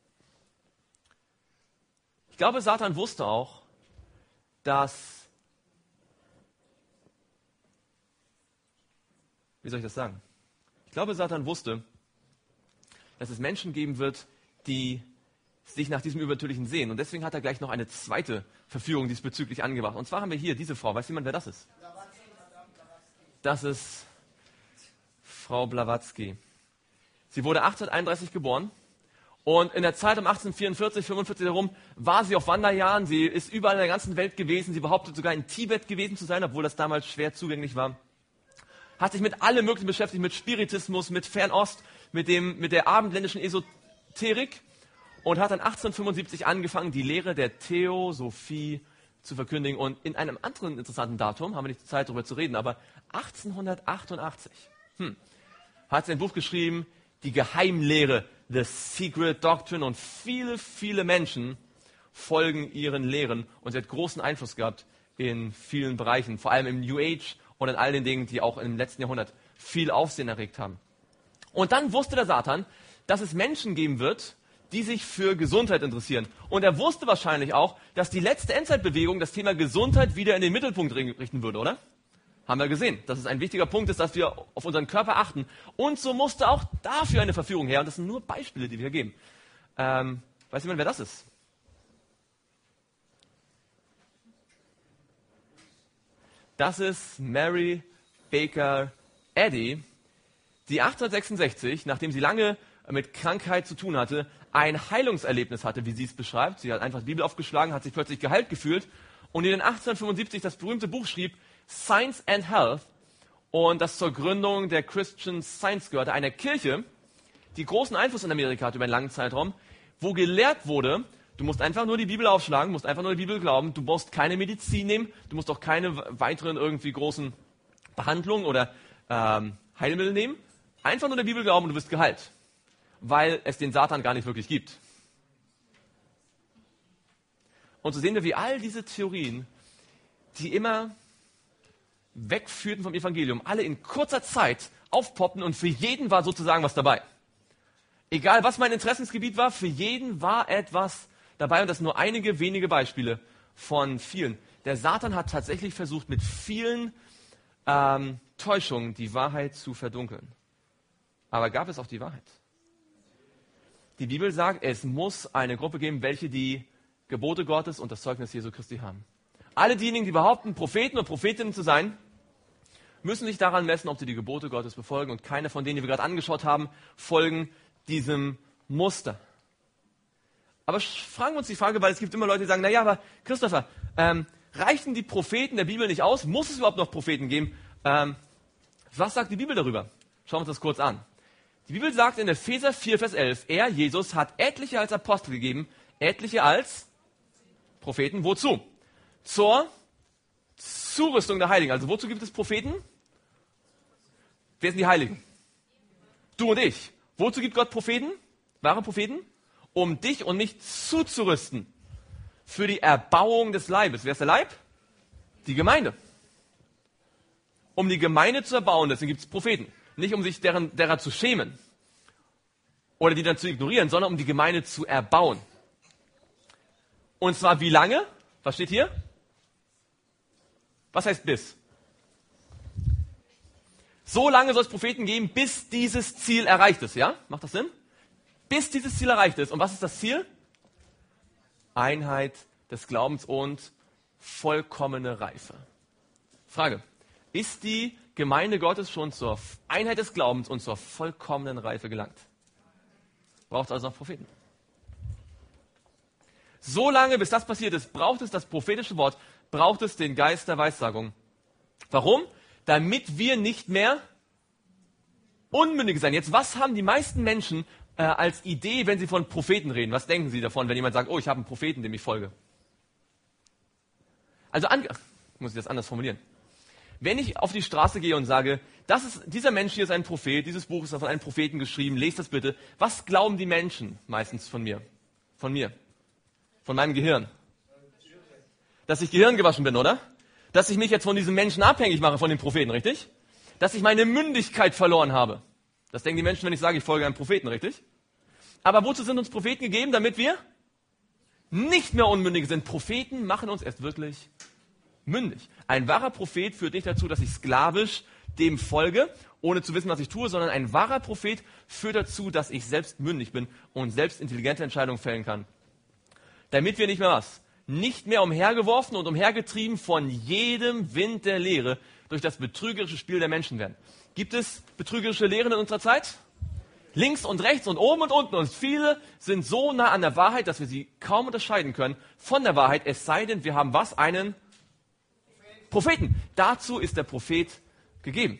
Speaker 1: Ich glaube, Satan wusste auch, dass, wie soll ich das sagen? Ich glaube, Satan wusste, dass es Menschen geben wird, die sich nach diesem Übernatürlichen sehen. Und deswegen hat er gleich noch eine zweite Verführung diesbezüglich angebracht. Und zwar haben wir hier diese Frau. Weiß jemand, wer das ist? Das ist Frau Blavatsky. Sie wurde achtzehnhunderteinunddreißig geboren. Und in der Zeit um achtzehnhundertvierundvierzig, fünfundvierzig herum war sie auf Wanderjahren. Sie ist überall in der ganzen Welt gewesen. Sie behauptet sogar in Tibet gewesen zu sein, obwohl das damals schwer zugänglich war. Hat sich mit allem Möglichen beschäftigt, mit Spiritismus, mit Fernost, mit, dem, mit der abendländischen Esoterik und hat dann achtzehnhundertfünfundsiebzig angefangen, die Lehre der Theosophie zu verkündigen. Und in einem anderen interessanten Datum, haben wir nicht Zeit darüber zu reden, aber achtzehnhundertachtundachtzig hm, hat sie ein Buch geschrieben, die Geheimlehre, The Secret Doctrine, und viele, viele Menschen folgen ihren Lehren und sie hat großen Einfluss gehabt in vielen Bereichen, vor allem im New Age und in all den Dingen, die auch im letzten Jahrhundert viel Aufsehen erregt haben. Und dann wusste der Satan, dass es Menschen geben wird, die sich für Gesundheit interessieren. Und er wusste wahrscheinlich auch, dass die letzte Endzeitbewegung das Thema Gesundheit wieder in den Mittelpunkt richten würde, oder? Haben wir gesehen, dass es ein wichtiger Punkt ist, dass wir auf unseren Körper achten. Und so musste auch dafür eine Verführung her. Und das sind nur Beispiele, die wir hier geben. Ähm, weiß jemand, wer das ist? Das ist Mary Baker Eddy, die achtzehnhundertsechsundsechzig, nachdem sie lange mit Krankheit zu tun hatte, ein Heilungserlebnis hatte, wie sie es beschreibt. Sie hat einfach die Bibel aufgeschlagen, hat sich plötzlich geheilt gefühlt und in achtzehnhundertfünfundsiebzig das berühmte Buch schrieb, Science and Health, und das zur Gründung der Christian Science gehörte, einer Kirche, die großen Einfluss in Amerika hat über einen langen Zeitraum, wo gelehrt wurde, du musst einfach nur die Bibel aufschlagen, musst einfach nur die Bibel glauben, du musst keine Medizin nehmen, du musst auch keine weiteren irgendwie großen Behandlungen oder ähm, Heilmittel nehmen, einfach nur der Bibel glauben und du wirst geheilt, weil es den Satan gar nicht wirklich gibt. Und so sehen wir, wie all diese Theorien, die immer wegführten vom Evangelium, alle in kurzer Zeit aufpoppten und für jeden war sozusagen was dabei. Egal, was mein Interessensgebiet war, für jeden war etwas dabei und das sind nur einige wenige Beispiele von vielen. Der Satan hat tatsächlich versucht, mit vielen ähm, Täuschungen die Wahrheit zu verdunkeln. Aber gab es auch die Wahrheit? Die Bibel sagt, es muss eine Gruppe geben, welche die Gebote Gottes und das Zeugnis Jesu Christi haben. Alle diejenigen, die behaupten, Propheten und Prophetinnen zu sein, müssen sich daran messen, ob sie die Gebote Gottes befolgen. Und keine von denen, die wir gerade angeschaut haben, folgen diesem Muster. Aber fragen wir uns die Frage, weil es gibt immer Leute, die sagen, naja, aber Christopher, ähm, reichen die Propheten der Bibel nicht aus? Muss es überhaupt noch Propheten geben? Ähm, was sagt die Bibel darüber? Schauen wir uns das kurz an. Die Bibel sagt in Epheser vier, Vers elf, er, Jesus, hat etliche als Apostel gegeben, etliche als Propheten. Wozu? Zur Zurüstung der Heiligen. Also wozu gibt es Propheten? Wer sind die Heiligen? Du und ich. Wozu gibt Gott Propheten? Wahre Propheten? Um dich und mich zuzurüsten. Für die Erbauung des Leibes. Wer ist der Leib? Die Gemeinde. Um die Gemeinde zu erbauen, deswegen gibt es Propheten. Nicht um sich deren, derer zu schämen oder die dann zu ignorieren, sondern um die Gemeinde zu erbauen. Und zwar wie lange? Was steht hier? Was heißt bis? So lange soll es Propheten geben, bis dieses Ziel erreicht ist. Ja? Macht das Sinn? Bis dieses Ziel erreicht ist. Und was ist das Ziel? Einheit des Glaubens und vollkommene Reife. Frage. Ist die Gemeinde Gottes schon zur Einheit des Glaubens und zur vollkommenen Reife gelangt? Braucht es also noch Propheten? So lange, bis das passiert ist, braucht es das prophetische Wort, braucht es den Geist der Weissagung. Warum? Damit wir nicht mehr unmündig sein. Jetzt, was haben die meisten Menschen äh, als Idee, wenn sie von Propheten reden? Was denken sie davon, wenn jemand sagt, oh, ich habe einen Propheten, dem ich folge? Also, an, muss ich das anders formulieren. Wenn ich auf die Straße gehe und sage, das ist, dieser Mensch hier ist ein Prophet, dieses Buch ist von einem Propheten geschrieben, lest das bitte. Was glauben die Menschen meistens von mir? Von mir? Von meinem Gehirn? Dass ich gehirngewaschen bin, oder? Dass ich mich jetzt von diesem Menschen abhängig mache, von den Propheten, richtig? Dass ich meine Mündigkeit verloren habe. Das denken die Menschen, wenn ich sage, ich folge einem Propheten, richtig? Aber wozu sind uns Propheten gegeben? Damit wir nicht mehr unmündig sind. Propheten machen uns erst wirklich mündig. Ein wahrer Prophet führt nicht dazu, dass ich sklavisch dem folge, ohne zu wissen, was ich tue, sondern ein wahrer Prophet führt dazu, dass ich selbst mündig bin und selbst intelligente Entscheidungen fällen kann. Damit wir nicht mehr was? Nicht mehr umhergeworfen und umhergetrieben von jedem Wind der Lehre durch das betrügerische Spiel der Menschen werden. Gibt es betrügerische Lehren in unserer Zeit? Links und rechts und oben und unten. Und viele sind so nah an der Wahrheit, dass wir sie kaum unterscheiden können von der Wahrheit, es sei denn, wir haben was? Einen Propheten. Dazu ist der Prophet gegeben.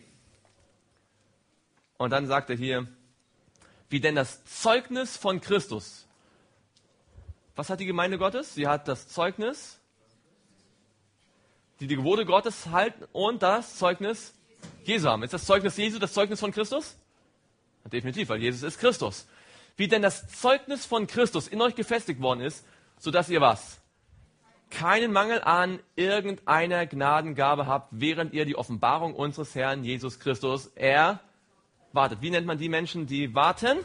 Speaker 1: Und dann sagt er hier, wie denn das Zeugnis von Christus. Was hat die Gemeinde Gottes? Sie hat das Zeugnis, die die Gebote Gottes halten und das Zeugnis Jesu haben. Ist das Zeugnis Jesu das Zeugnis von Christus? Definitiv, weil Jesus ist Christus. Wie denn das Zeugnis von Christus in euch gefestigt worden ist, sodass ihr was? Keinen Mangel an irgendeiner Gnadengabe habt, während ihr die Offenbarung unseres Herrn Jesus Christus erwartet. Wie nennt man die Menschen, die warten?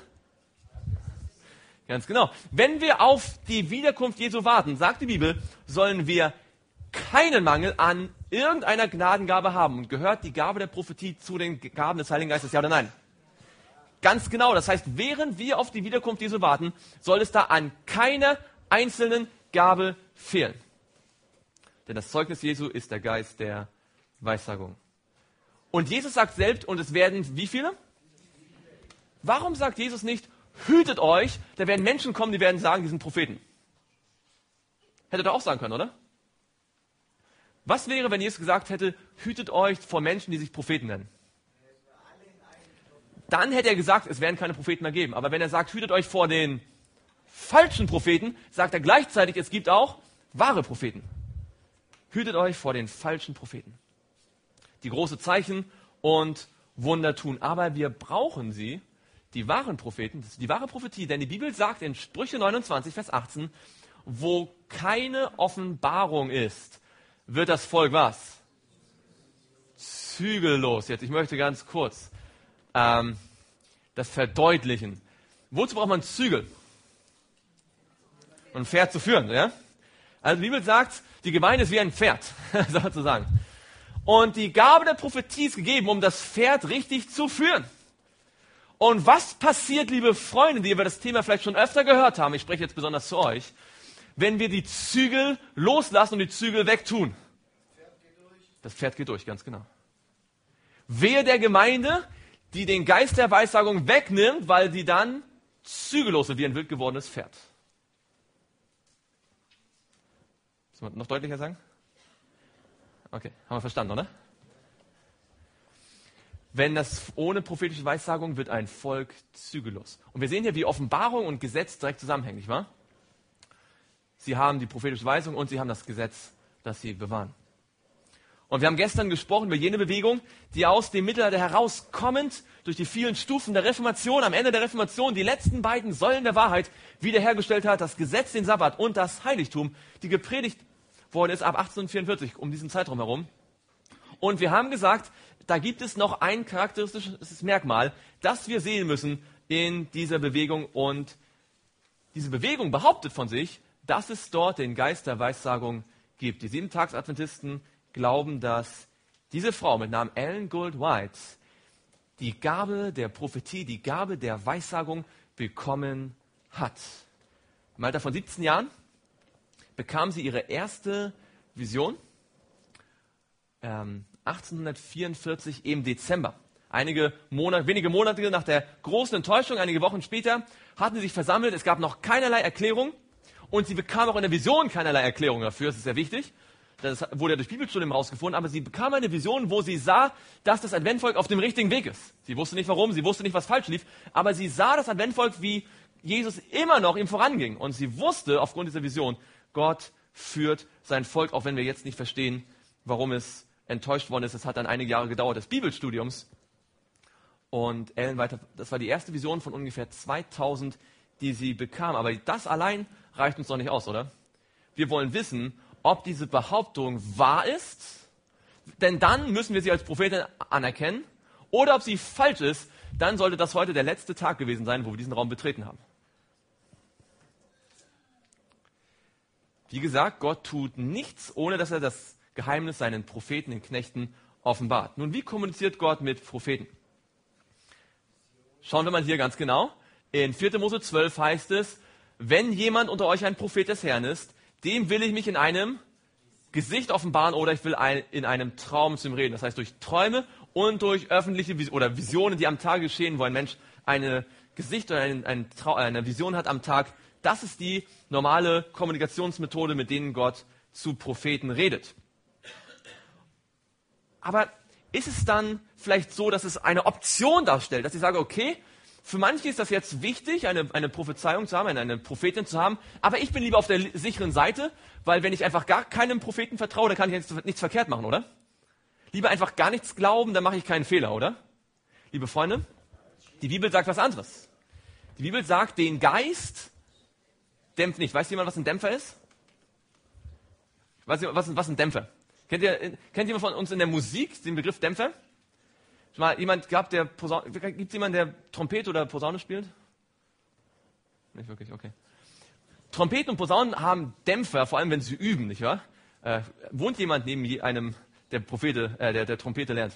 Speaker 1: Ganz genau. Wenn wir auf die Wiederkunft Jesu warten, sagt die Bibel, sollen wir keinen Mangel an irgendeiner Gnadengabe haben. Und gehört die Gabe der Prophetie zu den Gaben des Heiligen Geistes, ja oder nein? Ganz genau. Das heißt, während wir auf die Wiederkunft Jesu warten, soll es da an keiner einzelnen Gabe fehlen. Denn das Zeugnis Jesu ist der Geist der Weissagung. Und Jesus sagt selbst, und es werden wie viele? Warum sagt Jesus nicht, hütet euch, da werden Menschen kommen, die werden sagen, die sind Propheten. Hätte er auch sagen können, oder? Was wäre, wenn Jesus gesagt hätte, hütet euch vor Menschen, die sich Propheten nennen? Dann hätte er gesagt, es werden keine Propheten mehr geben. Aber wenn er sagt, hütet euch vor den falschen Propheten, sagt er gleichzeitig, es gibt auch wahre Propheten. Hütet euch vor den falschen Propheten, die große Zeichen und Wunder tun. Aber wir brauchen sie, die wahren Propheten, das ist die wahre Prophetie, denn die Bibel sagt in Sprüche neunundzwanzig, Vers achtzehn, wo keine Offenbarung ist, wird das Volk was? Zügellos. Jetzt, ich möchte ganz kurz ähm, das verdeutlichen. Wozu braucht man Zügel? Um ein Pferd zu führen, ja? Also die Bibel sagt, die Gemeinde ist wie ein Pferd, sozusagen. Und die Gabe der Prophetie ist gegeben, um das Pferd richtig zu führen. Und was passiert, liebe Freunde, die über das Thema vielleicht schon öfter gehört haben, ich spreche jetzt besonders zu euch, wenn wir die Zügel loslassen und die Zügel wegtun? Das Pferd geht durch, ganz genau. Wehe der Gemeinde, die den Geist der Weissagung wegnimmt, weil sie dann zügellos wird wie ein wild gewordenes Pferd. Soll man noch deutlicher sagen? Okay, haben wir verstanden, oder? Wenn das ohne prophetische Weissagung wird ein Volk zügellos. Und wir sehen hier, wie Offenbarung und Gesetz direkt zusammenhängen, nicht wahr? Sie haben die prophetische Weisung und sie haben das Gesetz, das sie bewahren. Und wir haben gestern gesprochen über jene Bewegung, die aus dem Mittelalter herauskommend durch die vielen Stufen der Reformation, am Ende der Reformation, die letzten beiden Säulen der Wahrheit wiederhergestellt hat, das Gesetz, den Sabbat und das Heiligtum, die gepredigt worden ist ab achtzehnhundertvierundvierzig, um diesen Zeitraum herum. Und wir haben gesagt, da gibt es noch ein charakteristisches Merkmal, das wir sehen müssen in dieser Bewegung. Und diese Bewegung behauptet von sich, dass es dort den Geist der Weissagung gibt. Die Siebentags-Adventisten glauben, dass diese Frau mit Namen Ellen Gould White die Gabe der Prophetie, die Gabe der Weissagung bekommen hat. Im Alter von siebzehn Jahren bekam sie ihre erste Vision. Ähm, achtzehnhundertvierundvierzig im Dezember. Einige Monate, wenige Monate nach der großen Enttäuschung, einige Wochen später, hatten sie sich versammelt. Es gab noch keinerlei Erklärung und sie bekam auch in der Vision keinerlei Erklärung dafür. Das ist sehr wichtig. Das wurde ja durch Bibelstudium herausgefunden, aber sie bekam eine Vision, wo sie sah, dass das Adventvolk auf dem richtigen Weg ist. Sie wusste nicht warum, sie wusste nicht, was falsch lief, aber sie sah das Adventvolk, wie Jesus immer noch ihm voranging. Und sie wusste aufgrund dieser Vision, Gott führt sein Volk, auch wenn wir jetzt nicht verstehen, warum es enttäuscht worden ist. Es hat dann einige Jahre gedauert des Bibelstudiums. Und Ellen White, das war die erste Vision von ungefähr zweitausend, die sie bekam. Aber das allein reicht uns doch nicht aus, oder? Wir wollen wissen, ob diese Behauptung wahr ist, denn dann müssen wir sie als Prophetin anerkennen, oder ob sie falsch ist, dann sollte das heute der letzte Tag gewesen sein, wo wir diesen Raum betreten haben. Wie gesagt, Gott tut nichts, ohne dass er das Geheimnis seinen Propheten, den Knechten, offenbart. Nun, wie kommuniziert Gott mit Propheten? Schauen wir mal hier ganz genau. In vierter Mose zwölf heißt es, wenn jemand unter euch ein Prophet des Herrn ist, dem will ich mich in einem Gesicht offenbaren oder ich will ein, in einem Traum zu ihm reden. Das heißt durch Träume und durch öffentliche Vis- oder Visionen, die am Tag geschehen, wo ein Mensch eine Gesicht oder ein, ein Trau- eine Vision hat am Tag. Das ist die normale Kommunikationsmethode, mit denen Gott zu Propheten redet. Aber ist es dann vielleicht so, dass es eine Option darstellt, dass ich sage, okay, für manche ist das jetzt wichtig, eine, eine Prophezeiung zu haben, eine, eine Prophetin zu haben, aber ich bin lieber auf der sicheren Seite, weil wenn ich einfach gar keinem Propheten vertraue, dann kann ich jetzt nichts verkehrt machen, oder? Lieber einfach gar nichts glauben, dann mache ich keinen Fehler, oder? Liebe Freunde, die Bibel sagt was anderes. Die Bibel sagt, den Geist dämpft nicht. Weiß jemand, was ein Dämpfer ist? Weiß jemand, was, was ein Dämpfer? Kennt ihr, kennt jemand von uns in der Musik den Begriff Dämpfer? Schon mal jemand gehabt, der Posaune, gibt es jemanden, der Trompete oder Posaune spielt? Nicht wirklich, okay. Trompeten und Posaunen haben Dämpfer, vor allem wenn sie üben, nicht wahr? Äh, wohnt jemand neben einem, der Prophete, äh, der, der Trompete lernt?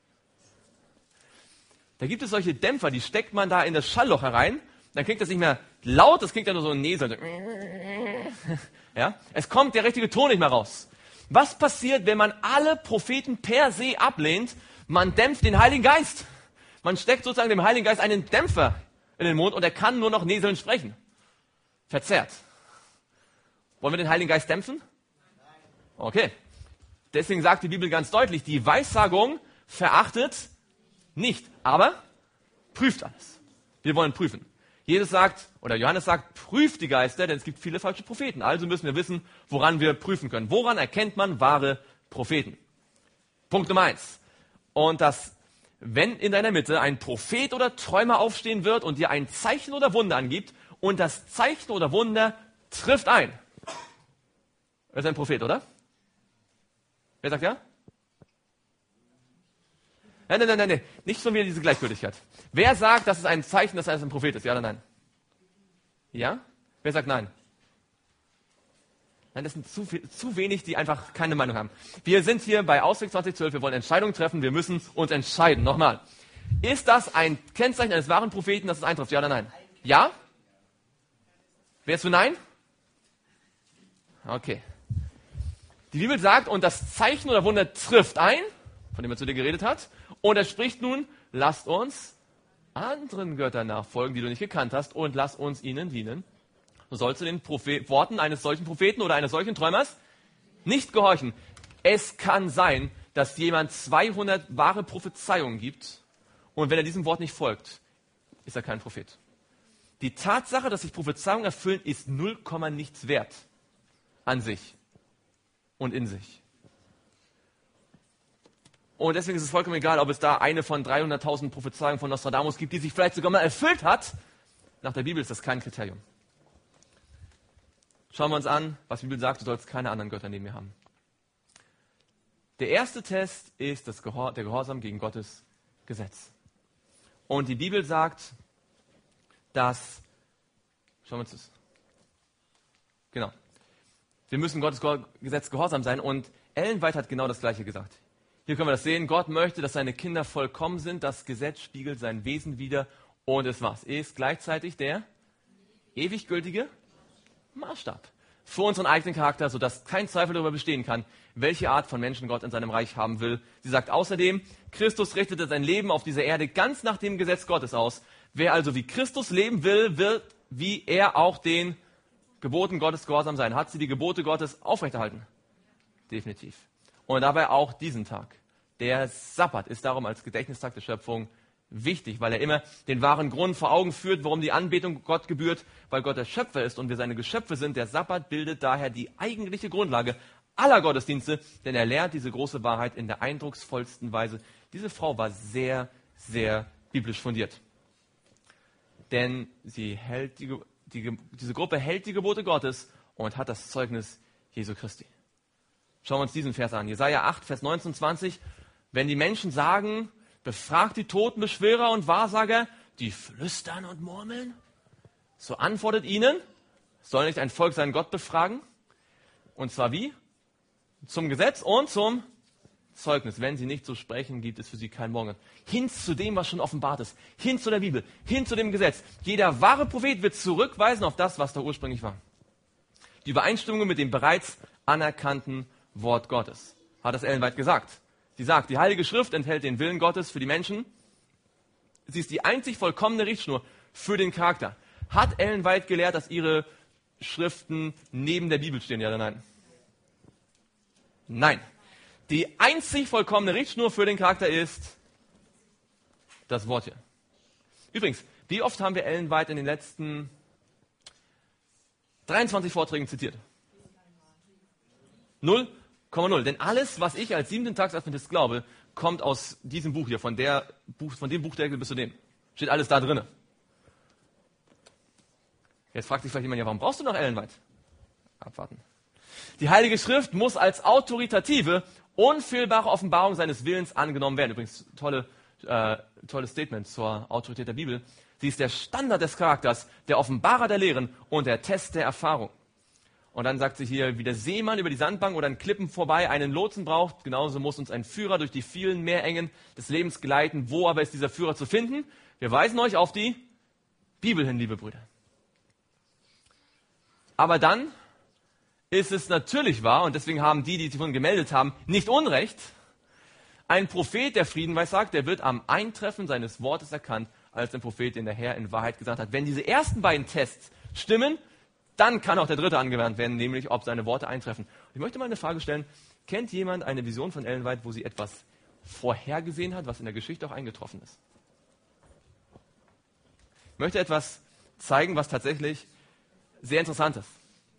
Speaker 1: Da gibt es solche Dämpfer, die steckt man da in das Schallloch herein, dann klingt das nicht mehr laut, das klingt ja nur so ein Näsel. Ja? Es kommt der richtige Ton nicht mehr raus. Was passiert, wenn man alle Propheten per se ablehnt? Man dämpft den Heiligen Geist. Man steckt sozusagen dem Heiligen Geist einen Dämpfer in den Mund und er kann nur noch näseln sprechen. Verzerrt. Wollen wir den Heiligen Geist dämpfen? Okay. Deswegen sagt die Bibel ganz deutlich, die Weissagung verachtet nicht, aber prüft alles. Wir wollen prüfen. Jesus sagt, oder Johannes sagt, prüft die Geister, denn es gibt viele falsche Propheten. Also müssen wir wissen, woran wir prüfen können. Woran erkennt man wahre Propheten? Punkt Nummer eins. Und das, wenn in deiner Mitte ein Prophet oder Träumer aufstehen wird und dir ein Zeichen oder Wunder angibt und das Zeichen oder Wunder trifft ein, Er ist ein Prophet, oder? Wer sagt ja? Nein, nein, nein, nein, nein. Nicht schon wieder diese Gleichgültigkeit. Wer sagt, das ist ein Zeichen, dass er ein Prophet ist? Ja oder nein? Ja? Wer sagt nein? Nein, das sind zu, viel, zu wenig, die einfach keine Meinung haben. Wir sind hier bei Ausweg zwanzig zwölf, wir wollen Entscheidungen treffen, wir müssen uns entscheiden. Nochmal. Ist das ein Kennzeichen eines wahren Propheten, dass es eintrifft? Ja oder nein? Ja? Wer ist für nein? Okay. Die Bibel sagt, und das Zeichen oder Wunder trifft ein, von dem er zu dir geredet hat, und er spricht nun, lasst uns anderen Göttern nachfolgen, die du nicht gekannt hast, und lass uns ihnen dienen. So sollst du den Prophet, Worten eines solchen Propheten oder eines solchen Träumers nicht gehorchen. Es kann sein, dass jemand zweihundert wahre Prophezeiungen gibt, und wenn er diesem Wort nicht folgt, ist er kein Prophet. Die Tatsache, dass sich Prophezeiungen erfüllen, ist null Komma nichts wert an sich und in sich. Und deswegen ist es vollkommen egal, ob es da eine von dreihunderttausend Prophezeiungen von Nostradamus gibt, die sich vielleicht sogar mal erfüllt hat. Nach der Bibel ist das kein Kriterium. Schauen wir uns an, was die Bibel sagt, du sollst keine anderen Götter neben mir haben. Der erste Test ist das Gehor- der Gehorsam gegen Gottes Gesetz. Und die Bibel sagt, dass, schauen wir uns das, genau, wir müssen Gottes Gesetz gehorsam sein, und Ellen White hat genau das Gleiche gesagt. Hier können wir das sehen, Gott möchte, dass seine Kinder vollkommen sind, das Gesetz spiegelt sein Wesen wider, und es was? Ist gleichzeitig der ewig gültige Maßstab für unseren eigenen Charakter, sodass kein Zweifel darüber bestehen kann, welche Art von Menschen Gott in seinem Reich haben will. Sie sagt außerdem, Christus richtete sein Leben auf dieser Erde ganz nach dem Gesetz Gottes aus. Wer also wie Christus leben will, wird wie er auch den Geboten Gottes gehorsam sein. Hat sie die Gebote Gottes aufrechterhalten? Definitiv. Und dabei auch diesen Tag. Der Sabbat ist darum als Gedächtnistag der Schöpfung wichtig, weil er immer den wahren Grund vor Augen führt, warum die Anbetung Gott gebührt, weil Gott der Schöpfer ist und wir seine Geschöpfe sind. Der Sabbat bildet daher die eigentliche Grundlage aller Gottesdienste, denn er lehrt diese große Wahrheit in der eindrucksvollsten Weise. Diese Frau war sehr, sehr biblisch fundiert. Denn sie hält die, die, diese Gruppe hält die Gebote Gottes und hat das Zeugnis Jesu Christi. Schauen wir uns diesen Vers an. Jesaja acht, Vers neunzehn und zwanzig. Wenn die Menschen sagen, befragt die Toten, Beschwörer und Wahrsager, die flüstern und murmeln, so antwortet ihnen, soll nicht ein Volk seinen Gott befragen? Und zwar wie? Zum Gesetz und zum Zeugnis. Wenn sie nicht so sprechen, gibt es für sie keinen Morgen. Hin zu dem, was schon offenbart ist. Hin zu der Bibel. Hin zu dem Gesetz. Jeder wahre Prophet wird zurückweisen auf das, was da ursprünglich war. Die Übereinstimmung mit dem bereits anerkannten Wort Gottes. Hat das Ellen White gesagt. Sie sagt, die Heilige Schrift enthält den Willen Gottes für die Menschen. Sie ist die einzig vollkommene Richtschnur für den Charakter. Hat Ellen White gelehrt, dass ihre Schriften neben der Bibel stehen, ja oder nein? Nein. Die einzig vollkommene Richtschnur für den Charakter ist das Wort hier. Übrigens, wie oft haben wir Ellen White in den letzten dreiundzwanzig Vorträgen zitiert? Null Komma null. Denn alles, was ich als siebenten Tagsadventist glaube, kommt aus diesem Buch hier, von, der Buch, von dem Buchdeckel bis zu dem. Steht alles da drin. Jetzt fragt sich vielleicht jemand, ja, warum brauchst du noch Ellen White? Abwarten. Die Heilige Schrift muss als autoritative, unfehlbare Offenbarung seines Willens angenommen werden. Übrigens, tolle, äh, tolles Statement zur Autorität der Bibel. Sie ist der Standard des Charakters, der Offenbarer der Lehren und der Test der Erfahrung. Und dann sagt sie hier, wie der Seemann über die Sandbank oder an Klippen vorbei einen Lotsen braucht, genauso muss uns ein Führer durch die vielen Meerengen des Lebens geleiten. Wo aber ist dieser Führer zu finden? Wir weisen euch auf die Bibel hin, liebe Brüder. Aber dann ist es natürlich wahr, und deswegen haben die, die sich von gemeldet haben, nicht Unrecht. Ein Prophet, der Frieden weissagt, der wird am Eintreffen seines Wortes erkannt, als ein Prophet, den der Herr in Wahrheit gesagt hat. Wenn diese ersten beiden Tests stimmen, dann kann auch der dritte angewandt werden, nämlich ob seine Worte eintreffen. Ich möchte mal eine Frage stellen. Kennt jemand eine Vision von Ellen White, wo sie etwas vorhergesehen hat, was in der Geschichte auch eingetroffen ist? Ich möchte etwas zeigen, was tatsächlich sehr interessant ist.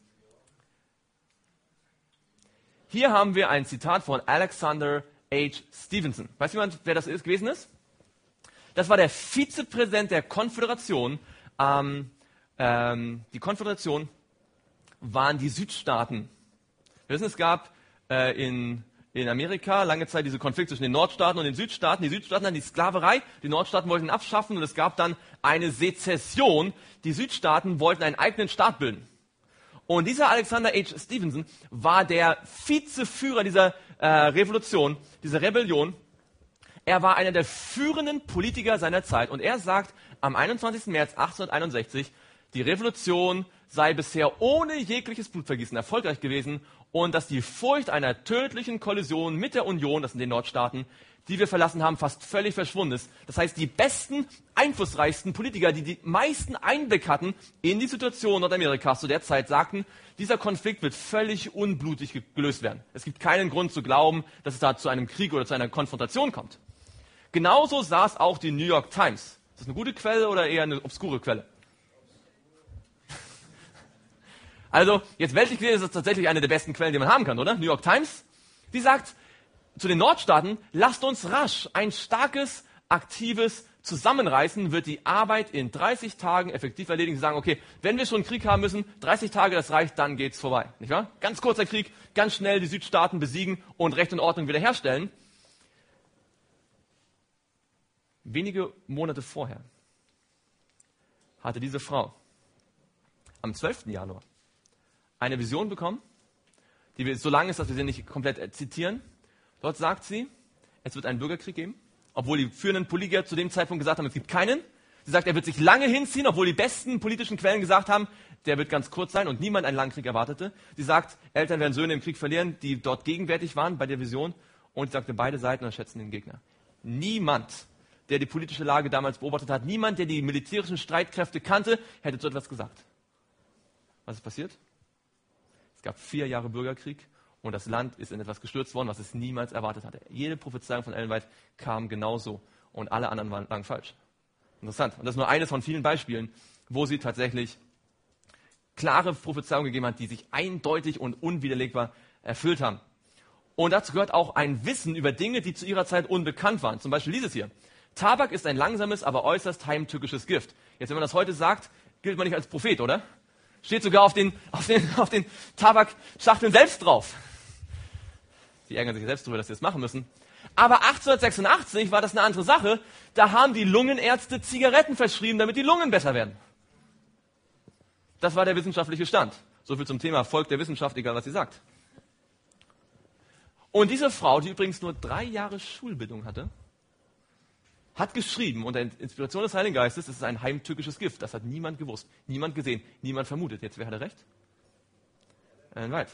Speaker 1: Hier haben wir ein Zitat von Alexander H. Stevenson. Weiß jemand, wer das ist, gewesen ist? Das war der Vizepräsident der Konföderation. Ähm, ähm, die Konföderation waren die Südstaaten Wir wissen, es gab äh, in, in Amerika lange Zeit diese Konflikt zwischen den Nordstaaten und den Südstaaten. Die Südstaaten hatten die Sklaverei, die Nordstaaten wollten abschaffen und es gab dann eine Sezession. Die Südstaaten wollten einen eigenen Staat bilden. Und dieser Alexander H. Stevenson war der Vizeführer dieser äh, Revolution, dieser Rebellion. Er war einer der führenden Politiker seiner Zeit und er sagt am einundzwanzigsten März achtzehnhunderteinundsechzig, die Revolution sei bisher ohne jegliches Blutvergießen erfolgreich gewesen und dass die Furcht einer tödlichen Kollision mit der Union, das sind den Nordstaaten, die wir verlassen haben, fast völlig verschwunden ist. Das heißt, die besten, einflussreichsten Politiker, die die meisten Einblick hatten in die Situation Nordamerikas zu der Zeit, sagten, dieser Konflikt wird völlig unblutig gelöst werden. Es gibt keinen Grund zu glauben, dass es da zu einem Krieg oder zu einer Konfrontation kommt. Genauso sah es auch die New York Times. Ist das eine gute Quelle oder eher eine obskure Quelle? Also, jetzt weltlich gesehen ist das tatsächlich eine der besten Quellen, die man haben kann, oder? New York Times. Die sagt zu den Nordstaaten, lasst uns rasch ein starkes, aktives Zusammenreißen, wird die Arbeit in dreißig Tagen effektiv erledigen. Sie sagen, okay, wenn wir schon einen Krieg haben müssen, dreißig Tage, das reicht, dann geht's vorbei. Nicht wahr? Ganz kurzer Krieg, ganz schnell die Südstaaten besiegen und Recht und Ordnung wiederherstellen. Wenige Monate vorher hatte diese Frau am zwölften Januar eine Vision bekommen, die so lang ist, dass wir sie nicht komplett zitieren. Dort sagt sie, es wird einen Bürgerkrieg geben, obwohl die führenden Politiker zu dem Zeitpunkt gesagt haben, es gibt keinen. Sie sagt, er wird sich lange hinziehen, obwohl die besten politischen Quellen gesagt haben, der wird ganz kurz sein und niemand einen langen Krieg erwartete. Sie sagt, Eltern werden Söhne im Krieg verlieren, die dort gegenwärtig waren bei der Vision. Und sie sagte, beide Seiten unterschätzen den Gegner. Niemand, der die politische Lage damals beobachtet hat, niemand, der die militärischen Streitkräfte kannte, hätte so etwas gesagt. Was ist passiert? Es gab vier Jahre Bürgerkrieg und das Land ist in etwas gestürzt worden, was es niemals erwartet hatte. Jede Prophezeiung von Ellen White kam genauso und alle anderen waren lang falsch. Interessant. Und das ist nur eines von vielen Beispielen, wo sie tatsächlich klare Prophezeiungen gegeben hat, die sich eindeutig und unwiderlegbar erfüllt haben. Und dazu gehört auch ein Wissen über Dinge, die zu ihrer Zeit unbekannt waren. Zum Beispiel dieses hier. Tabak ist ein langsames, aber äußerst heimtückisches Gift. Jetzt, wenn man das heute sagt, gilt man nicht als Prophet, oder? Steht sogar auf den, auf den, auf den Tabakschachteln selbst drauf. Die ärgern sich selbst darüber, dass sie das machen müssen. Aber achtzehnhundertsechsundachtzig war das eine andere Sache. Da haben die Lungenärzte Zigaretten verschrieben, damit die Lungen besser werden. Das war der wissenschaftliche Stand. So viel zum Thema Volk der Wissenschaft, egal was sie sagt. Und diese Frau, die übrigens nur drei Jahre Schulbildung hatte, hat geschrieben unter Inspiration des Heiligen Geistes, es ist ein heimtückisches Gift. Das hat niemand gewusst, niemand gesehen, niemand vermutet. Jetzt, wer hatte recht? Ellen White.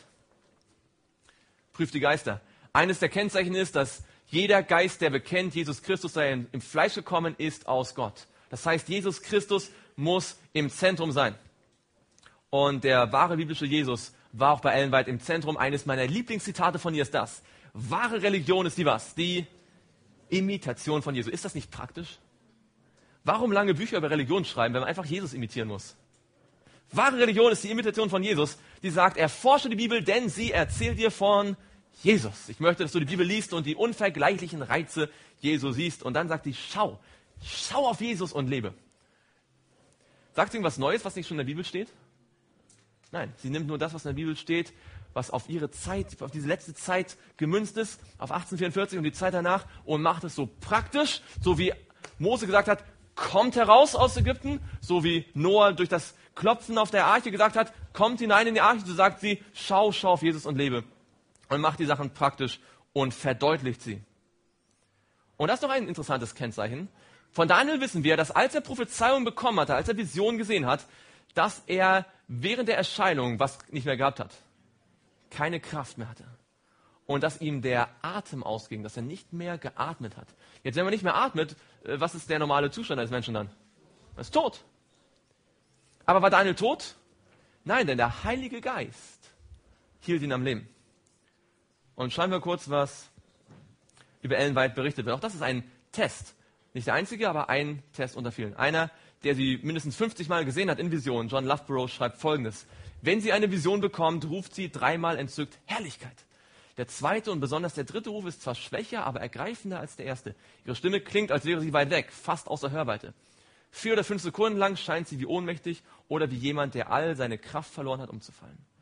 Speaker 1: Prüft die Geister. Eines der Kennzeichen ist, dass jeder Geist, der bekennt, Jesus Christus sei im Fleisch gekommen, ist aus Gott. Das heißt, Jesus Christus muss im Zentrum sein. Und der wahre biblische Jesus war auch bei Ellen White im Zentrum. Eines meiner Lieblingszitate von ihr ist das. Wahre Religion ist die was? Die Imitation von Jesus. Ist das nicht praktisch? Warum lange Bücher über Religion schreiben, wenn man einfach Jesus imitieren muss? Wahre Religion ist die Imitation von Jesus, die sagt, erforsche die Bibel, denn sie erzählt dir von Jesus. Ich möchte, dass du die Bibel liest und die unvergleichlichen Reize Jesu siehst. Und dann sagt sie, schau, schau auf Jesus und lebe. Sagt sie irgendwas Neues, was nicht schon in der Bibel steht? Nein, sie nimmt nur das, was in der Bibel steht, was auf ihre Zeit, auf diese letzte Zeit gemünzt ist, auf achtzehnhundertvierundvierzig und die Zeit danach, und macht es so praktisch, so wie Mose gesagt hat, kommt heraus aus Ägypten, so wie Noah durch das Klopfen auf der Arche gesagt hat, kommt hinein in die Arche, so sagt sie, schau, schau auf Jesus und lebe. Und macht die Sachen praktisch und verdeutlicht sie. Und das ist doch ein interessantes Kennzeichen. Von Daniel wissen wir, dass als er Prophezeiung bekommen hatte, als er Visionen gesehen hat, dass er während der Erscheinung was nicht mehr gehabt hat. Keine Kraft mehr hatte. Und dass ihm der Atem ausging, dass er nicht mehr geatmet hat. Jetzt, wenn man nicht mehr atmet, was ist der normale Zustand eines Menschen dann? Er ist tot. Aber war Daniel tot? Nein, denn der Heilige Geist hielt ihn am Leben. Und schauen wir kurz, was über Ellen White berichtet wird. Auch das ist ein Test. Nicht der einzige, aber ein Test unter vielen. Einer, der sie mindestens fünfzig Mal gesehen hat in Visionen. John Loughborough schreibt Folgendes. Wenn sie eine Vision bekommt, ruft sie dreimal entzückt Herrlichkeit. Der zweite und besonders der dritte Ruf ist zwar schwächer, aber ergreifender als der erste. Ihre Stimme klingt, als wäre sie weit weg, fast außer Hörweite. Vier oder fünf Sekunden lang scheint sie wie ohnmächtig oder wie jemand, der all seine Kraft verloren hat, umzufallen.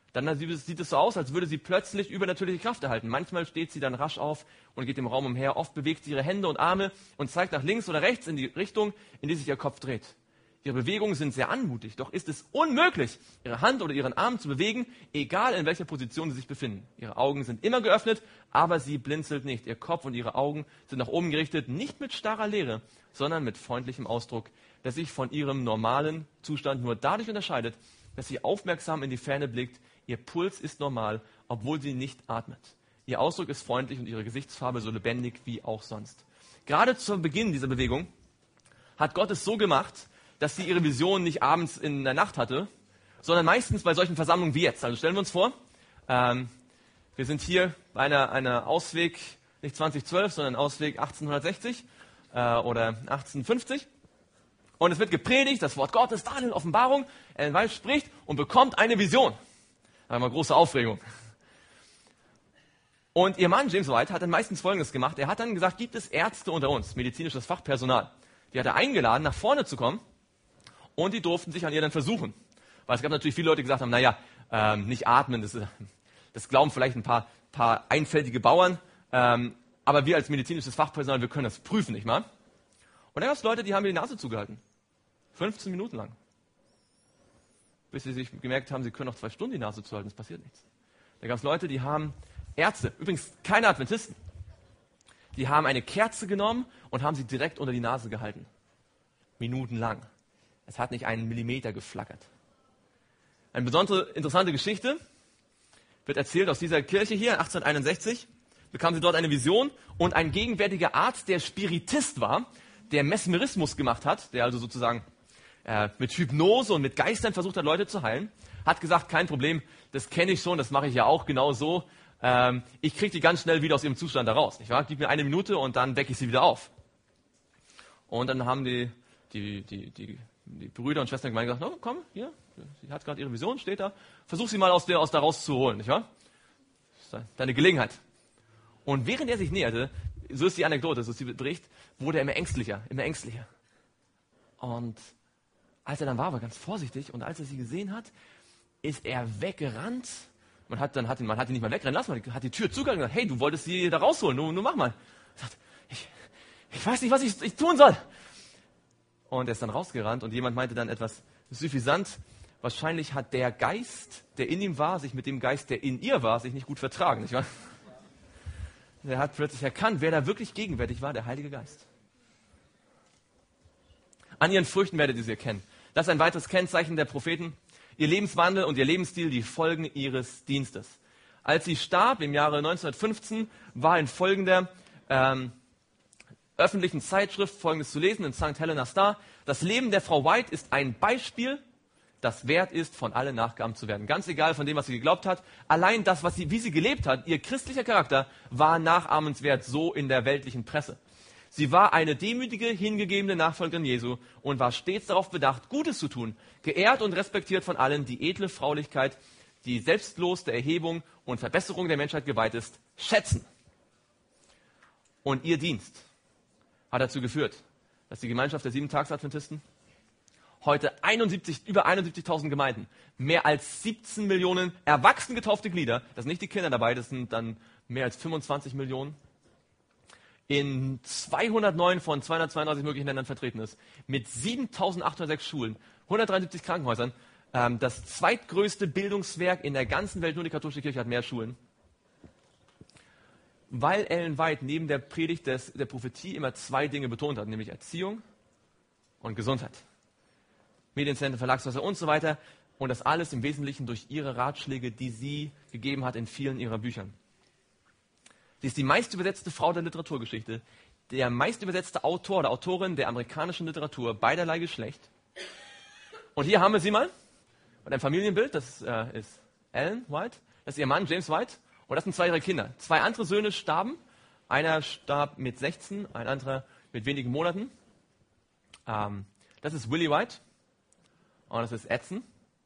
Speaker 1: Dann sieht es so aus, als würde sie plötzlich übernatürliche Kraft erhalten. Manchmal steht sie dann rasch auf und geht im Raum umher. Oft bewegt sie ihre Hände und Arme und zeigt nach links oder rechts in die Richtung, in die sich ihr Kopf dreht. Ihre Bewegungen sind sehr anmutig, doch ist es unmöglich, ihre Hand oder ihren Arm zu bewegen, egal in welcher Position sie sich befinden. Ihre Augen sind immer geöffnet, aber sie blinzelt nicht. Ihr Kopf und ihre Augen sind nach oben gerichtet, nicht mit starrer Leere, sondern mit freundlichem Ausdruck, der sich von ihrem normalen Zustand nur dadurch unterscheidet, dass sie aufmerksam in die Ferne blickt. Ihr Puls ist normal, obwohl sie nicht atmet. Ihr Ausdruck ist freundlich und ihre Gesichtsfarbe so lebendig wie auch sonst. Gerade zu Beginn dieser Bewegung hat Gott es so gemacht, dass sie ihre Vision nicht abends in der Nacht hatte, sondern meistens bei solchen Versammlungen wie jetzt. Also stellen wir uns vor, ähm, wir sind hier bei einer, einer Ausweg, nicht zweitausendzwölf, sondern Ausweg achtzehnhundertsechzig äh, oder achtzehnhundertfünfzig. Und es wird gepredigt, das Wort Gottes, da in Offenbarung, Ellen White spricht und bekommt eine Vision. Da haben wir große Aufregung. Und ihr Mann, James White, hat dann meistens Folgendes gemacht. Er hat dann gesagt, gibt es Ärzte unter uns, medizinisches Fachpersonal. Die hat er eingeladen, nach vorne zu kommen. Und die durften sich an ihr dann versuchen. Weil es gab natürlich viele Leute, die gesagt haben, naja, ähm, nicht atmen, das, das glauben vielleicht ein paar, paar einfältige Bauern, ähm, aber wir als medizinisches Fachpersonal, wir können das prüfen, nicht wahr? Und dann gab es Leute, die haben mir die Nase zugehalten. fünfzehn Minuten lang. Bis sie sich gemerkt haben, sie können noch zwei Stunden die Nase zuhalten, es passiert nichts. Da gab es Leute, die haben Ärzte, übrigens keine Adventisten, die haben eine Kerze genommen und haben sie direkt unter die Nase gehalten. Minutenlang. Es hat nicht einen Millimeter geflackert. Eine besondere interessante Geschichte wird erzählt aus dieser Kirche hier, achtzehnhunderteinundsechzig. Bekam sie dort eine Vision und ein gegenwärtiger Arzt, der Spiritist war, der Mesmerismus gemacht hat, der also sozusagen äh, mit Hypnose und mit Geistern versucht hat, Leute zu heilen, hat gesagt, kein Problem, das kenne ich schon, das mache ich ja auch genau so. Ähm, ich kriege die ganz schnell wieder aus ihrem Zustand da raus. Nicht wahr? Gib mir eine Minute und dann wecke ich sie wieder auf. Und dann haben die, die, die, die Die Brüder und Schwestern der Gemeinde gesagt, no, komm, hier, sie hat gerade ihre Vision, steht da. Versuch sie mal aus, der, aus da rauszuholen, nicht wahr? Das ist deine Gelegenheit. Und während er sich näherte, so ist die Anekdote, so ist die Bericht, wurde er immer ängstlicher, immer ängstlicher. Und als er dann war, war er ganz vorsichtig und als er sie gesehen hat, ist er weggerannt. Man hat, dann hat ihn, man hat ihn nicht mal wegrennen lassen, man hat die Tür zugegangen und gesagt, hey, du wolltest sie da rausholen, nur, nur mach mal. Er sagt, ich, ich weiß nicht, was ich, ich tun soll. Und er ist dann rausgerannt und jemand meinte dann etwas suffisant, wahrscheinlich hat der Geist, der in ihm war, sich mit dem Geist, der in ihr war, sich nicht gut vertragen, nicht wahr? Er hat plötzlich erkannt, wer da wirklich gegenwärtig war, der Heilige Geist. An ihren Früchten werdet ihr sie erkennen. Das ist ein weiteres Kennzeichen der Propheten. Ihr Lebenswandel und ihr Lebensstil, die Folgen ihres Dienstes. Als sie starb im Jahre neunzehnhundertfünfzehn, war in folgender ähm, öffentlichen Zeitschrift Folgendes zu lesen in Sankt Helena Star. Das Leben der Frau White ist ein Beispiel, das wert ist, von allen nachgeahmt zu werden. Ganz egal von dem, was sie geglaubt hat. Allein das, was sie, wie sie gelebt hat, ihr christlicher Charakter, war nachahmenswert, so in der weltlichen Presse. Sie war eine demütige, hingegebene Nachfolgerin Jesu und war stets darauf bedacht, Gutes zu tun, geehrt und respektiert von allen, die edle Fraulichkeit, die selbstlos der Erhebung und Verbesserung der Menschheit geweiht ist, schätzen. Und ihr Dienst hat dazu geführt, dass die Gemeinschaft der Sieben-Tags-Adventisten heute einundsiebzig, über einundsiebzigtausend Gemeinden, mehr als siebzehn Millionen erwachsen getaufte Glieder, das sind nicht die Kinder dabei, das sind dann mehr als fünfundzwanzig Millionen, in zweihundertneun von zweihundertzweiunddreißig möglichen Ländern vertreten ist, mit siebentausendachthundertsechs Schulen, hundertdreiundsiebzig Krankenhäusern, ähm, das zweitgrößte Bildungswerk in der ganzen Welt, nur die katholische Kirche hat mehr Schulen. Weil Ellen White neben der Predigt des, der Prophetie immer zwei Dinge betont hat, nämlich Erziehung und Gesundheit. Medienzentren, Verlagshäuser und so weiter. Und das alles im Wesentlichen durch ihre Ratschläge, die sie gegeben hat in vielen ihrer Büchern. Sie ist die meistübersetzte Frau der Literaturgeschichte, der meistübersetzte Autor oder Autorin der amerikanischen Literatur, beiderlei Geschlecht. Und hier haben wir sie mal mit einem Familienbild, das äh, ist Ellen White, das ist ihr Mann James White. Und das sind zwei ihrer Kinder. Zwei andere Söhne starben. Einer starb mit sechzehn, ein anderer mit wenigen Monaten. Ähm, das ist Willie White. Und das ist Edson.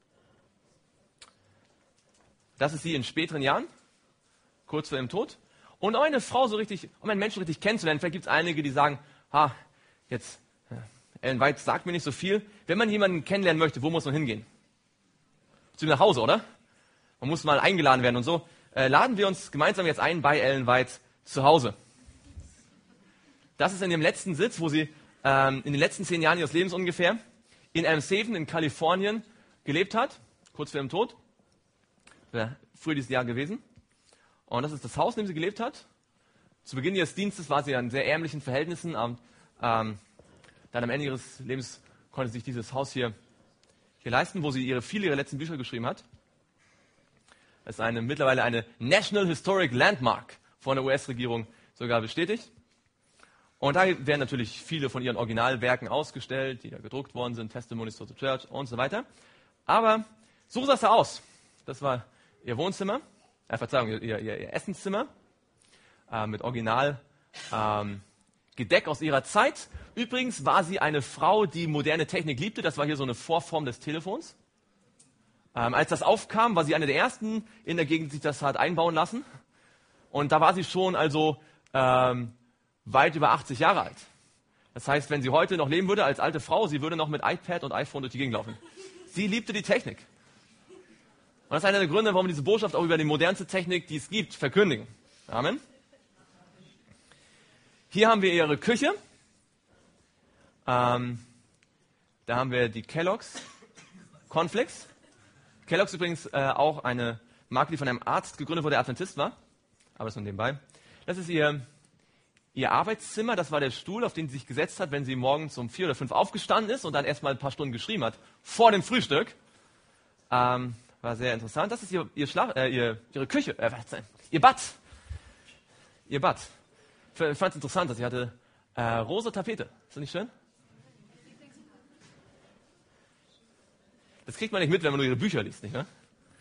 Speaker 1: Das ist sie in späteren Jahren, kurz vor ihrem Tod. Und um eine Frau so richtig, um einen Menschen richtig kennenzulernen, vielleicht gibt es einige, die sagen, ha, jetzt, Ellen White sagt mir nicht so viel. Wenn man jemanden kennenlernen möchte, wo muss man hingehen? Zu ihm nach Hause, oder? man muss mal eingeladen werden und so, äh, laden wir uns gemeinsam jetzt ein bei Ellen White zu Hause. Das ist in dem letzten Sitz, wo sie ähm, in den letzten zehn Jahren ihres Lebens ungefähr in Elmshaven in Kalifornien gelebt hat, kurz vor ihrem Tod. Wäre früher dieses Jahr gewesen. Und das ist das Haus, in dem sie gelebt hat. Zu Beginn ihres Dienstes war sie in sehr ärmlichen Verhältnissen. Ähm, ähm, dann am Ende ihres Lebens konnte sie sich dieses Haus hier, hier leisten, wo sie ihre, viele ihrer letzten Bücher geschrieben hat. Das ist eine, mittlerweile eine National Historic Landmark von der U S-Regierung sogar bestätigt. Und da werden natürlich viele von ihren Originalwerken ausgestellt, die da gedruckt worden sind, Testimonies to the Church und so weiter. Aber so sah es aus. Das war ihr Wohnzimmer, äh, Verzeihung, ihr, ihr, ihr Essenszimmer äh, mit Original ähm, Gedeck aus ihrer Zeit. Übrigens war sie eine Frau, die moderne Technik liebte. Das war hier so eine Vorform des Telefons. Ähm, als das aufkam, war sie eine der ersten in der Gegend, die sich das hat einbauen lassen. Und da war sie schon also ähm, weit über achtzig Jahre alt. Das heißt, wenn sie heute noch leben würde als alte Frau, sie würde noch mit iPad und iPhone durch die Gegend laufen. Sie liebte die Technik. Und das ist einer der Gründe, warum wir diese Botschaft auch über die modernste Technik, die es gibt, verkündigen. Amen. Hier haben wir ihre Küche. Ähm, da haben wir die Kellogg's Cornflakes. Kellogg's übrigens äh, auch eine Marke, die von einem Arzt gegründet wurde, der Adventist war. Aber das nur nebenbei. Das ist ihr, ihr Arbeitszimmer. Das war der Stuhl, auf den sie sich gesetzt hat, wenn sie morgens um vier oder fünf aufgestanden ist und dann erstmal ein paar Stunden geschrieben hat. Vor dem Frühstück. Ähm, war sehr interessant. Das ist ihr, ihr Schlaf, äh, ihr, ihre Küche. Äh, ihr Bad. Ihr Bad. Ich fand es interessant, dass sie hatte äh, rosa Tapete. Ist das nicht schön? Das kriegt man nicht mit, wenn man nur ihre Bücher liest, nicht wahr?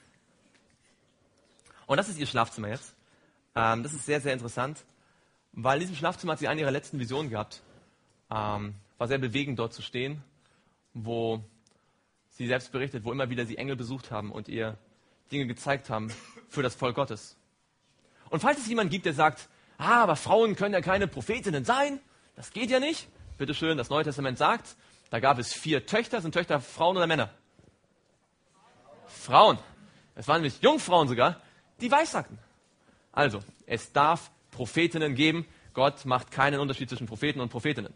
Speaker 1: Und das ist ihr Schlafzimmer jetzt. Ähm, das ist sehr, sehr interessant, weil in diesem Schlafzimmer hat sie eine ihrer letzten Visionen gehabt. Ähm, war sehr bewegend, dort zu stehen, wo sie selbst berichtet, wo immer wieder sie Engel besucht haben und ihr Dinge gezeigt haben für das Volk Gottes. Und falls es jemanden gibt, der sagt, ah, aber Frauen können ja keine Prophetinnen sein, das geht ja nicht. Bitte schön, das Neue Testament sagt, da gab es vier Töchter. Sind Töchter Frauen oder Männer? Frauen. Es waren nämlich Jungfrauen sogar, die weissagten. Also, es darf Prophetinnen geben. Gott macht keinen Unterschied zwischen Propheten und Prophetinnen.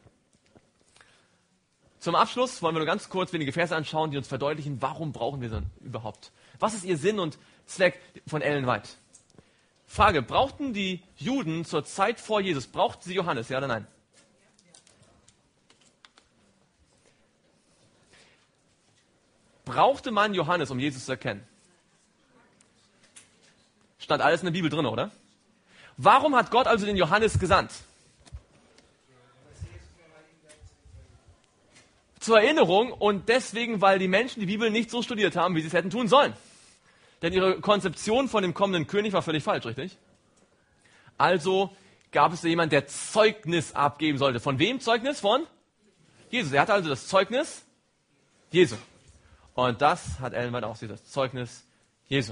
Speaker 1: Zum Abschluss wollen wir nur ganz kurz wenige Verse anschauen, die uns verdeutlichen, warum brauchen wir sie überhaupt? Was ist ihr Sinn und Zweck von Ellen White? Frage, brauchten die Juden zur Zeit vor Jesus, brauchten sie Johannes, ja oder nein? Brauchte man Johannes, um Jesus zu erkennen? Stand alles in der Bibel drin, oder? Warum hat Gott also den Johannes gesandt? Zur Erinnerung und deswegen, weil die Menschen die Bibel nicht so studiert haben, wie sie es hätten tun sollen. Denn ihre Konzeption von dem kommenden König war völlig falsch, richtig? Also gab es da jemanden, der Zeugnis abgeben sollte. Von wem Zeugnis? Von Jesus. Er hatte also das Zeugnis Jesu. Und das hat Ellen White auch, das Zeugnis Jesu.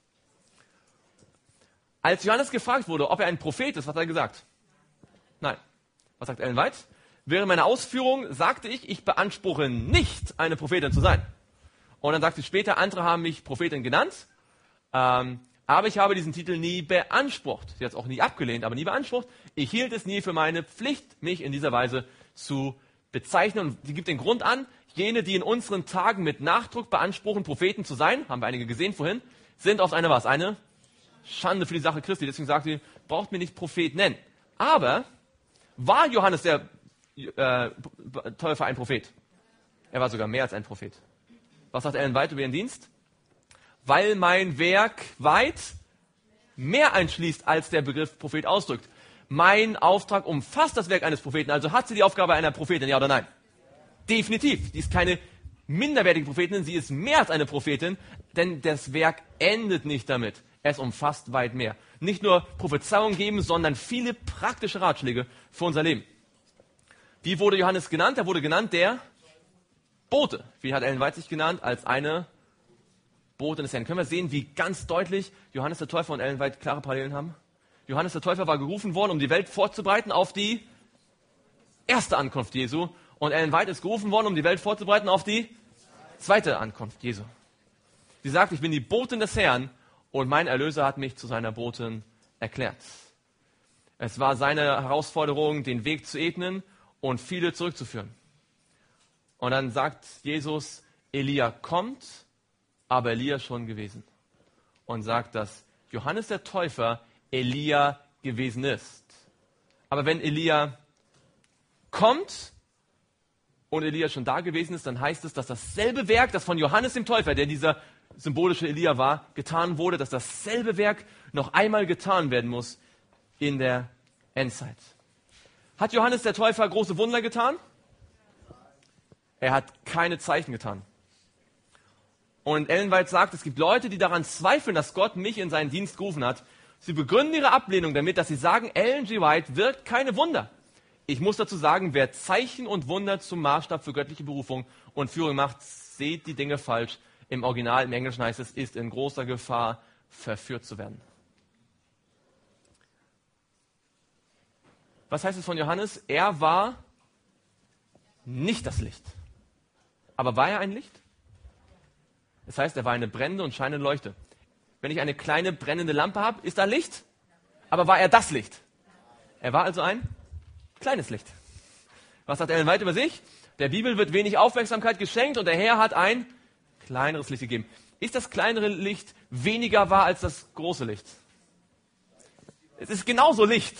Speaker 1: Als Johannes gefragt wurde, ob er ein Prophet ist, was hat er gesagt? Nein. Was sagt Ellen White? Während meiner Ausführung sagte ich, ich beanspruche nicht, eine Prophetin zu sein. Und dann sagt sie später, andere haben mich Prophetin genannt, ähm, aber ich habe diesen Titel nie beansprucht. Sie hat es auch nie abgelehnt, aber nie beansprucht. Ich hielt es nie für meine Pflicht, mich in dieser Weise zu bezeichnen. Und sie gibt den Grund an, jene, die in unseren Tagen mit Nachdruck beanspruchen, Propheten zu sein, haben wir einige gesehen vorhin, sind oft eine was? Eine Schande für die Sache Christi. Deswegen sagt sie, braucht mir nicht Prophet nennen. Aber war Johannes der äh, Täufer ein Prophet? Er war sogar mehr als ein Prophet. Was sagt Ellen White über ihren Dienst? Weil mein Werk weit mehr einschließt, als der Begriff Prophet ausdrückt. Mein Auftrag umfasst das Werk eines Propheten. Also hat sie die Aufgabe einer Prophetin, ja oder nein? Definitiv. Die ist keine minderwertige Prophetin, sie ist mehr als eine Prophetin, denn das Werk endet nicht damit. Es umfasst weit mehr. Nicht nur Prophezeiung geben, sondern viele praktische Ratschläge für unser Leben. Wie wurde Johannes genannt? Er wurde genannt der Bote. Wie hat Ellen White sich genannt? Als eine Botin des Herrn. Können wir sehen, wie ganz deutlich Johannes der Täufer und Ellen White klare Parallelen haben? Johannes der Täufer war gerufen worden, um die Welt vorzubereiten auf die erste Ankunft Jesu. Und Ellen White ist gerufen worden, um die Welt vorzubereiten auf die zweite Ankunft Jesu. Sie sagt, ich bin die Botin des Herrn und mein Erlöser hat mich zu seiner Botin erklärt. Es war seine Herausforderung, den Weg zu ebnen und viele zurückzuführen. Und dann sagt Jesus, Elia kommt, aber Elia ist schon gewesen. Und sagt, dass Johannes der Täufer Elia gewesen ist. Aber wenn Elia kommt und Elia schon da gewesen ist, dann heißt es, dass dasselbe Werk, das von Johannes dem Täufer, der dieser symbolische Elia war, getan wurde, dass dasselbe Werk noch einmal getan werden muss in der Endzeit. Hat Johannes der Täufer große Wunder getan? Er hat keine Zeichen getan. Und Ellen White sagt, es gibt Leute, die daran zweifeln, dass Gott mich in seinen Dienst gerufen hat. Sie begründen ihre Ablehnung damit, dass sie sagen, Ellen G. White wirkt keine Wunder. Ich muss dazu sagen, wer Zeichen und Wunder zum Maßstab für göttliche Berufung und Führung macht, seht die Dinge falsch. Im Original, im Englischen heißt es, ist in großer Gefahr, verführt zu werden. Was heißt es von Johannes? Er war nicht das Licht. Aber war er ein Licht? Das heißt, er war eine brennende und scheinende Leuchte. Wenn ich eine kleine brennende Lampe habe, ist da Licht? Aber war er das Licht? Er war also ein kleines Licht. Was sagt Ellen White über sich? Der Bibel wird wenig Aufmerksamkeit geschenkt und der Herr hat ein kleineres Licht gegeben. Ist das kleinere Licht weniger wahr als das große Licht? Es ist genauso Licht.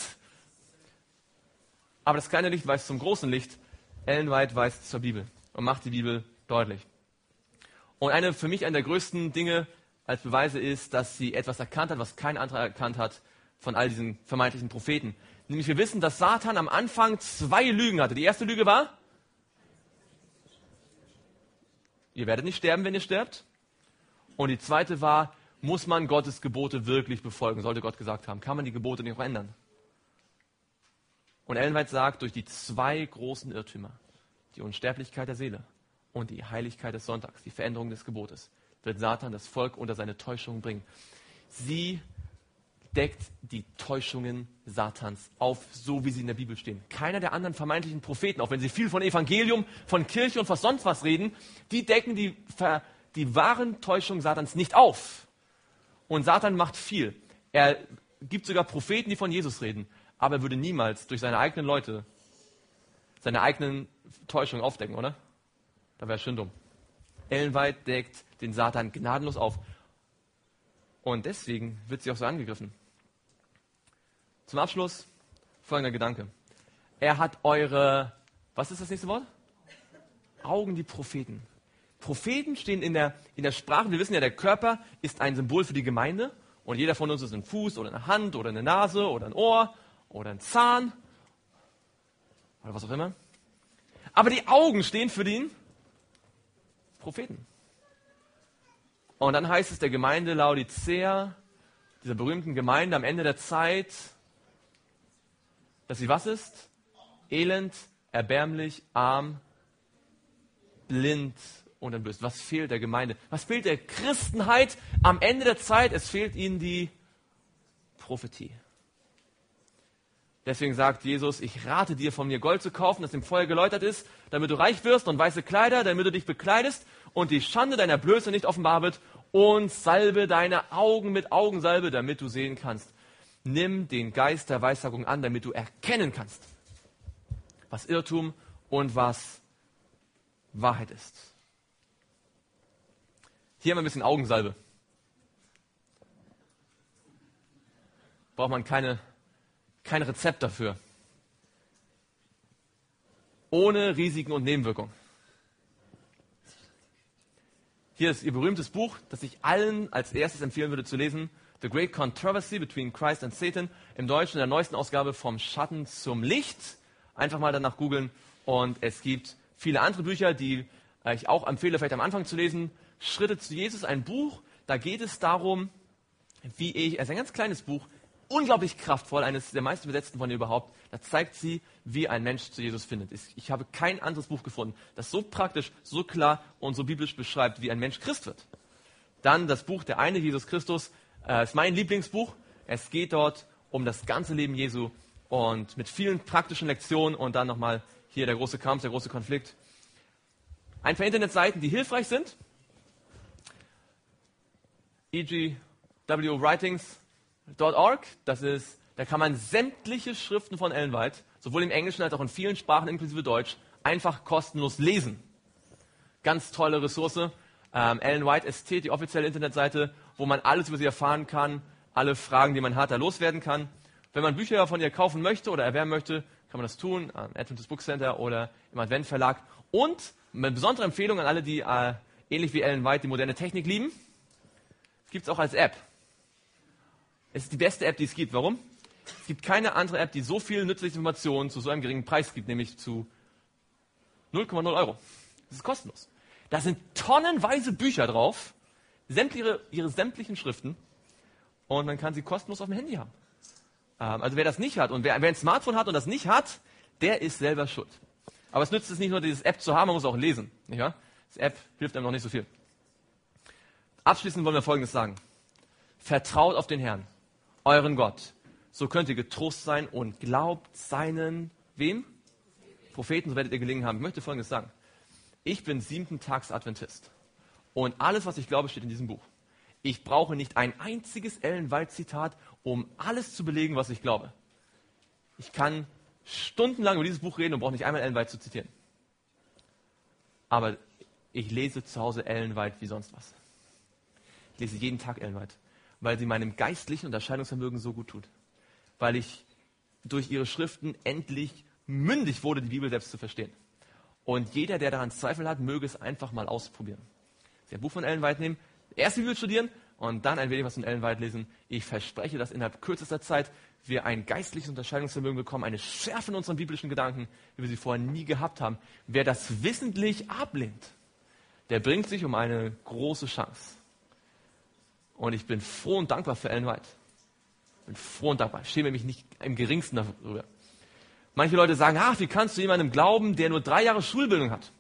Speaker 1: Aber das kleine Licht weist zum großen Licht. Ellen White weist zur Bibel und macht die Bibel deutlich. Und eine für mich eine der größten Dinge als Beweise ist, dass sie etwas erkannt hat, was kein anderer erkannt hat von all diesen vermeintlichen Propheten. Nämlich wir wissen, dass Satan am Anfang zwei Lügen hatte. Die erste Lüge war, ihr werdet nicht sterben, wenn ihr sterbt. Und die zweite war, muss man Gottes Gebote wirklich befolgen? Sollte Gott gesagt haben, kann man die Gebote nicht auch ändern? Und Ellen White sagt, durch die zwei großen Irrtümer, die Unsterblichkeit der Seele und die Heiligkeit des Sonntags, die Veränderung des Gebotes, wird Satan das Volk unter seine Täuschungen bringen. Sie deckt die Täuschungen Satans auf, so wie sie in der Bibel stehen. Keiner der anderen vermeintlichen Propheten, auch wenn sie viel von Evangelium, von Kirche und von sonst was reden, die decken die, die wahren Täuschungen Satans nicht auf. Und Satan macht viel. Er gibt sogar Propheten, die von Jesus reden, aber er würde niemals durch seine eigenen Leute seine eigenen Täuschungen aufdecken, oder? Da wäre es schön dumm. Ellen White deckt den Satan gnadenlos auf. Und deswegen wird sie auch so angegriffen. Zum Abschluss folgender Gedanke. Er hat eure, was ist das nächste Wort? Augen, die Propheten. Propheten stehen in der, in der Sprache. Wir wissen ja, der Körper ist ein Symbol für die Gemeinde. Und jeder von uns ist ein Fuß oder eine Hand oder eine Nase oder ein Ohr oder ein Zahn oder was auch immer. Aber die Augen stehen für den Propheten. Und dann heißt es der Gemeinde Laodicea, dieser berühmten Gemeinde am Ende der Zeit, dass sie was ist? Elend, erbärmlich, arm, blind und entblößt. Was fehlt der Gemeinde? Was fehlt der Christenheit am Ende der Zeit? Es fehlt ihnen die Prophetie. Deswegen sagt Jesus, ich rate dir, von mir Gold zu kaufen, das im Feuer geläutert ist, damit du reich wirst, und weiße Kleider, damit du dich bekleidest und die Schande deiner Blöße nicht offenbar wird, und salbe deine Augen mit Augensalbe, damit du sehen kannst. Nimm den Geist der Weissagung an, damit du erkennen kannst, was Irrtum und was Wahrheit ist. Hier haben wir ein bisschen Augensalbe. Braucht man keine Kein Rezept dafür. Ohne Risiken und Nebenwirkungen. Hier ist ihr berühmtes Buch, das ich allen als erstes empfehlen würde zu lesen. The Great Controversy Between Christ and Satan. Im Deutschen in der neuesten Ausgabe Vom Schatten zum Licht. Einfach mal danach googeln. Und es gibt viele andere Bücher, die ich auch empfehle, vielleicht am Anfang zu lesen. Schritte zu Jesus, ein Buch. Da geht es darum, wie ich, es ist ein ganz kleines Buch, unglaublich kraftvoll, eines der meisten übersetzten von ihr überhaupt. Da zeigt sie, wie ein Mensch zu Jesus findet. Ich habe kein anderes Buch gefunden, das so praktisch, so klar und so biblisch beschreibt, wie ein Mensch Christ wird. Dann das Buch Der eine Jesus Christus, äh, ist mein Lieblingsbuch. Es geht dort um das ganze Leben Jesu und mit vielen praktischen Lektionen und dann nochmal hier der große Kampf, der große Konflikt. Ein paar Internetseiten, die hilfreich sind. E G w writings punkt org. Das ist, da kann man sämtliche Schriften von Ellen White, sowohl im Englischen als auch in vielen Sprachen inklusive Deutsch, einfach kostenlos lesen. Ganz tolle Ressource. Ähm, Ellen White S T, die offizielle Internetseite, wo man alles über sie erfahren kann, alle Fragen, die man hat, da loswerden kann. Wenn man Bücher von ihr kaufen möchte oder erwerben möchte, kann man das tun am Adventist Book Center oder im Advent Verlag. Und eine besondere Empfehlung an alle, die äh, ähnlich wie Ellen White die moderne Technik lieben, gibt es auch als App. Es ist die beste App, die es gibt. Warum? Es gibt keine andere App, die so viel nützliche Informationen zu so einem geringen Preis gibt, nämlich zu null Komma null Euro. Das ist kostenlos. Da sind tonnenweise Bücher drauf, sämtliche, ihre sämtlichen Schriften, und man kann sie kostenlos auf dem Handy haben. Ähm, also wer das nicht hat und wer, wer ein Smartphone hat und das nicht hat, der ist selber schuld. Aber es nützt es nicht nur, dieses App zu haben, man muss auch lesen. Nicht wahr? Das App hilft einem noch nicht so viel. Abschließend wollen wir Folgendes sagen. Vertraut auf den Herrn, euren Gott. So könnt ihr getrost sein und glaubt seinen, wem? Propheten, so werdet ihr gelingen haben. Ich möchte Folgendes sagen. Ich bin siebenten Tags Adventist. Und alles, was ich glaube, steht in diesem Buch. Ich brauche nicht ein einziges Ellen White Zitat, um alles zu belegen, was ich glaube. Ich kann stundenlang über dieses Buch reden und brauche nicht einmal Ellen White zu zitieren. Aber ich lese zu Hause Ellen White wie sonst was. Ich lese jeden Tag Ellen White, weil sie meinem geistlichen Unterscheidungsvermögen so gut tut. Weil ich durch ihre Schriften endlich mündig wurde, die Bibel selbst zu verstehen. Und jeder, der daran Zweifel hat, möge es einfach mal ausprobieren. Sie ein Buch von Ellen White nehmen, erst die Bibel studieren und dann ein wenig was von Ellen White lesen. Ich verspreche, dass innerhalb kürzester Zeit wir ein geistliches Unterscheidungsvermögen bekommen, eine Schärfe in unseren biblischen Gedanken, wie wir sie vorher nie gehabt haben. Wer das wissentlich ablehnt, der bringt sich um eine große Chance. Und ich bin froh und dankbar für Ellen White. Ich bin froh und dankbar. Ich schäme mich nicht im geringsten darüber. Manche Leute sagen, ach, wie kannst du jemandem glauben, der nur drei Jahre Schulbildung hat?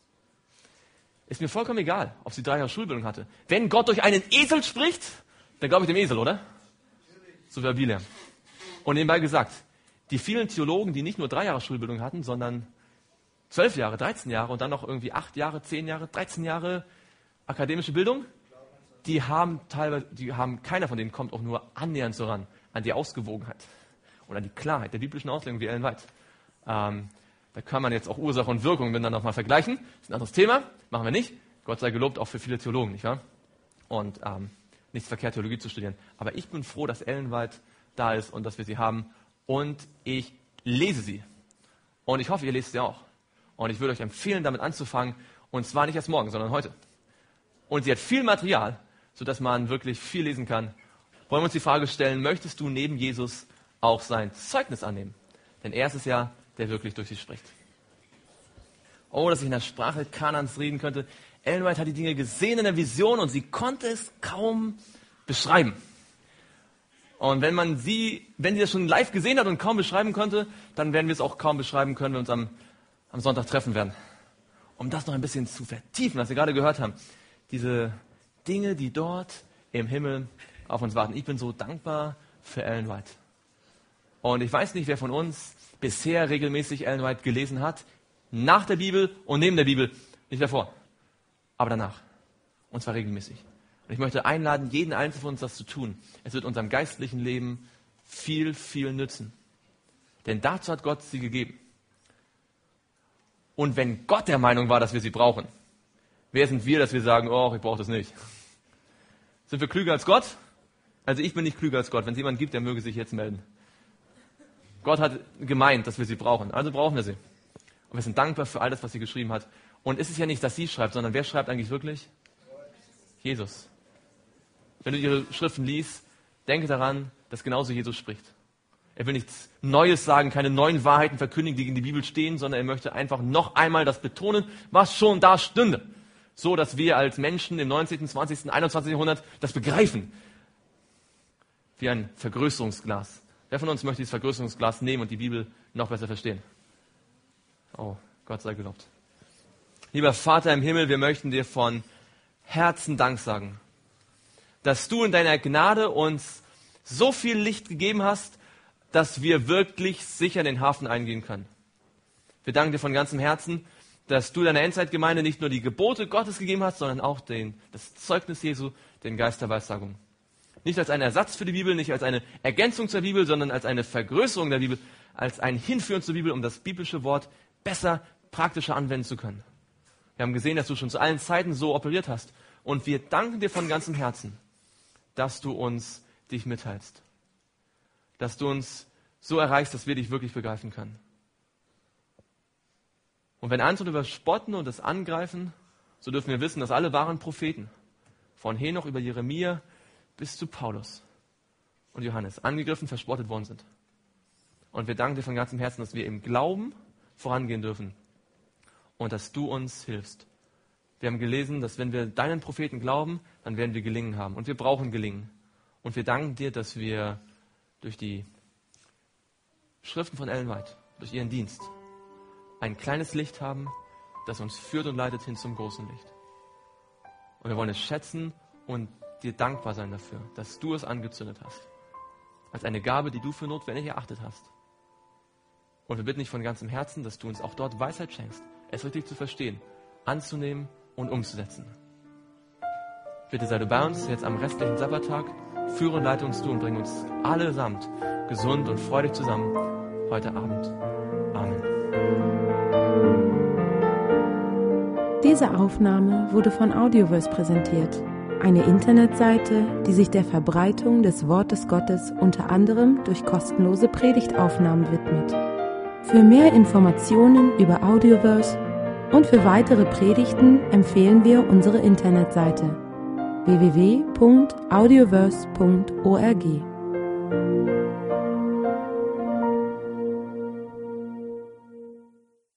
Speaker 1: Ist mir vollkommen egal, ob sie drei Jahre Schulbildung hatte. Wenn Gott durch einen Esel spricht, dann glaube ich dem Esel, oder? So wie Bileam. Und nebenbei gesagt, die vielen Theologen, die nicht nur drei Jahre Schulbildung hatten, sondern zwölf Jahre, dreizehn Jahre und dann noch irgendwie acht Jahre, zehn Jahre, dreizehn Jahre akademische Bildung, die haben teilweise, die haben, keiner von denen kommt auch nur annähernd so ran an die Ausgewogenheit und an die Klarheit der biblischen Auslegung wie Ellen White. Ähm, da kann man jetzt auch Ursache und Wirkung miteinander nochmal vergleichen. Das ist ein anderes Thema, machen wir nicht. Gott sei gelobt, auch für viele Theologen, nicht wahr? Und ähm, nichts verkehrt, Theologie zu studieren. Aber ich bin froh, dass Ellen White da ist und dass wir sie haben. Und ich lese sie. Und ich hoffe, ihr lest sie auch. Und ich würde euch empfehlen, damit anzufangen. Und zwar nicht erst morgen, sondern heute. Und sie hat viel Material, sodass man wirklich viel lesen kann. Wollen wir uns die Frage stellen, möchtest du neben Jesus auch sein Zeugnis annehmen? Denn er ist es ja, der wirklich durch sie spricht. Oh, dass ich in der Sprache Kanans reden könnte. Ellen White hat die Dinge gesehen in der Vision und sie konnte es kaum beschreiben. Und wenn man sie, wenn sie das schon live gesehen hat und kaum beschreiben konnte, dann werden wir es auch kaum beschreiben können, wenn wir uns am, am Sonntag treffen werden. Um das noch ein bisschen zu vertiefen, was wir gerade gehört haben. Diese Dinge, die dort im Himmel auf uns warten. Ich bin so dankbar für Ellen White. Und ich weiß nicht, wer von uns bisher regelmäßig Ellen White gelesen hat. Nach der Bibel und neben der Bibel. Nicht davor, aber danach. Und zwar regelmäßig. Und ich möchte einladen, jeden Einzelnen von uns das zu tun. Es wird unserem geistlichen Leben viel, viel nützen. Denn dazu hat Gott sie gegeben. Und wenn Gott der Meinung war, dass wir sie brauchen, wer sind wir, dass wir sagen, oh, ich brauche das nicht? Sind wir klüger als Gott? Also ich bin nicht klüger als Gott. Wenn es jemanden gibt, der möge sich jetzt melden. Gott hat gemeint, dass wir sie brauchen. Also brauchen wir sie. Und wir sind dankbar für all das, was sie geschrieben hat. Und es ist ja nicht, dass sie schreibt, sondern wer schreibt eigentlich wirklich? Jesus. Wenn du ihre Schriften liest, denke daran, dass genauso Jesus spricht. Er will nichts Neues sagen, keine neuen Wahrheiten verkündigen, die in der Bibel stehen, sondern er möchte einfach noch einmal das betonen, was schon da stünde. So, dass wir als Menschen im neunzehnten, zwanzigsten, einundzwanzigsten Jahrhundert das begreifen. Wie ein Vergrößerungsglas. Wer von uns möchte dieses Vergrößerungsglas nehmen und die Bibel noch besser verstehen? Oh, Gott sei gelobt. Lieber Vater im Himmel, wir möchten dir von Herzen Dank sagen, dass du in deiner Gnade uns so viel Licht gegeben hast, dass wir wirklich sicher in den Hafen eingehen können. Wir danken dir von ganzem Herzen, dass du deiner Endzeitgemeinde nicht nur die Gebote Gottes gegeben hast, sondern auch den, das Zeugnis Jesu, den Geist der Weissagung. Nicht als ein Ersatz für die Bibel, nicht als eine Ergänzung zur Bibel, sondern als eine Vergrößerung der Bibel, als ein Hinführen zur Bibel, um das biblische Wort besser, praktischer anwenden zu können. Wir haben gesehen, dass du schon zu allen Zeiten so operiert hast. Und wir danken dir von ganzem Herzen, dass du uns dich mitteilst. Dass du uns so erreichst, dass wir dich wirklich begreifen können. Und wenn andere darüber spotten und das angreifen, so dürfen wir wissen, dass alle wahren Propheten, von Henoch über Jeremia bis zu Paulus und Johannes, angegriffen, verspottet worden sind. Und wir danken dir von ganzem Herzen, dass wir im Glauben vorangehen dürfen und dass du uns hilfst. Wir haben gelesen, dass wenn wir deinen Propheten glauben, dann werden wir Gelingen haben. Und wir brauchen Gelingen. Und wir danken dir, dass wir durch die Schriften von Ellen White, durch ihren Dienst, ein kleines Licht haben, das uns führt und leitet hin zum großen Licht. Und wir wollen es schätzen und dir dankbar sein dafür, dass du es angezündet hast. Als eine Gabe, die du für notwendig erachtet hast. Und wir bitten dich von ganzem Herzen, dass du uns auch dort Weisheit schenkst, es richtig zu verstehen, anzunehmen und umzusetzen. Bitte sei du bei uns jetzt am restlichen Sabbattag, führe und leite uns du und bring uns allesamt gesund und freudig zusammen heute Abend. Amen.
Speaker 2: Diese Aufnahme wurde von Audioverse präsentiert, eine Internetseite, die sich der Verbreitung des Wortes Gottes unter anderem durch kostenlose Predigtaufnahmen widmet. Für mehr Informationen über Audioverse und für weitere Predigten empfehlen wir unsere Internetseite w w w punkt audioverse punkt org.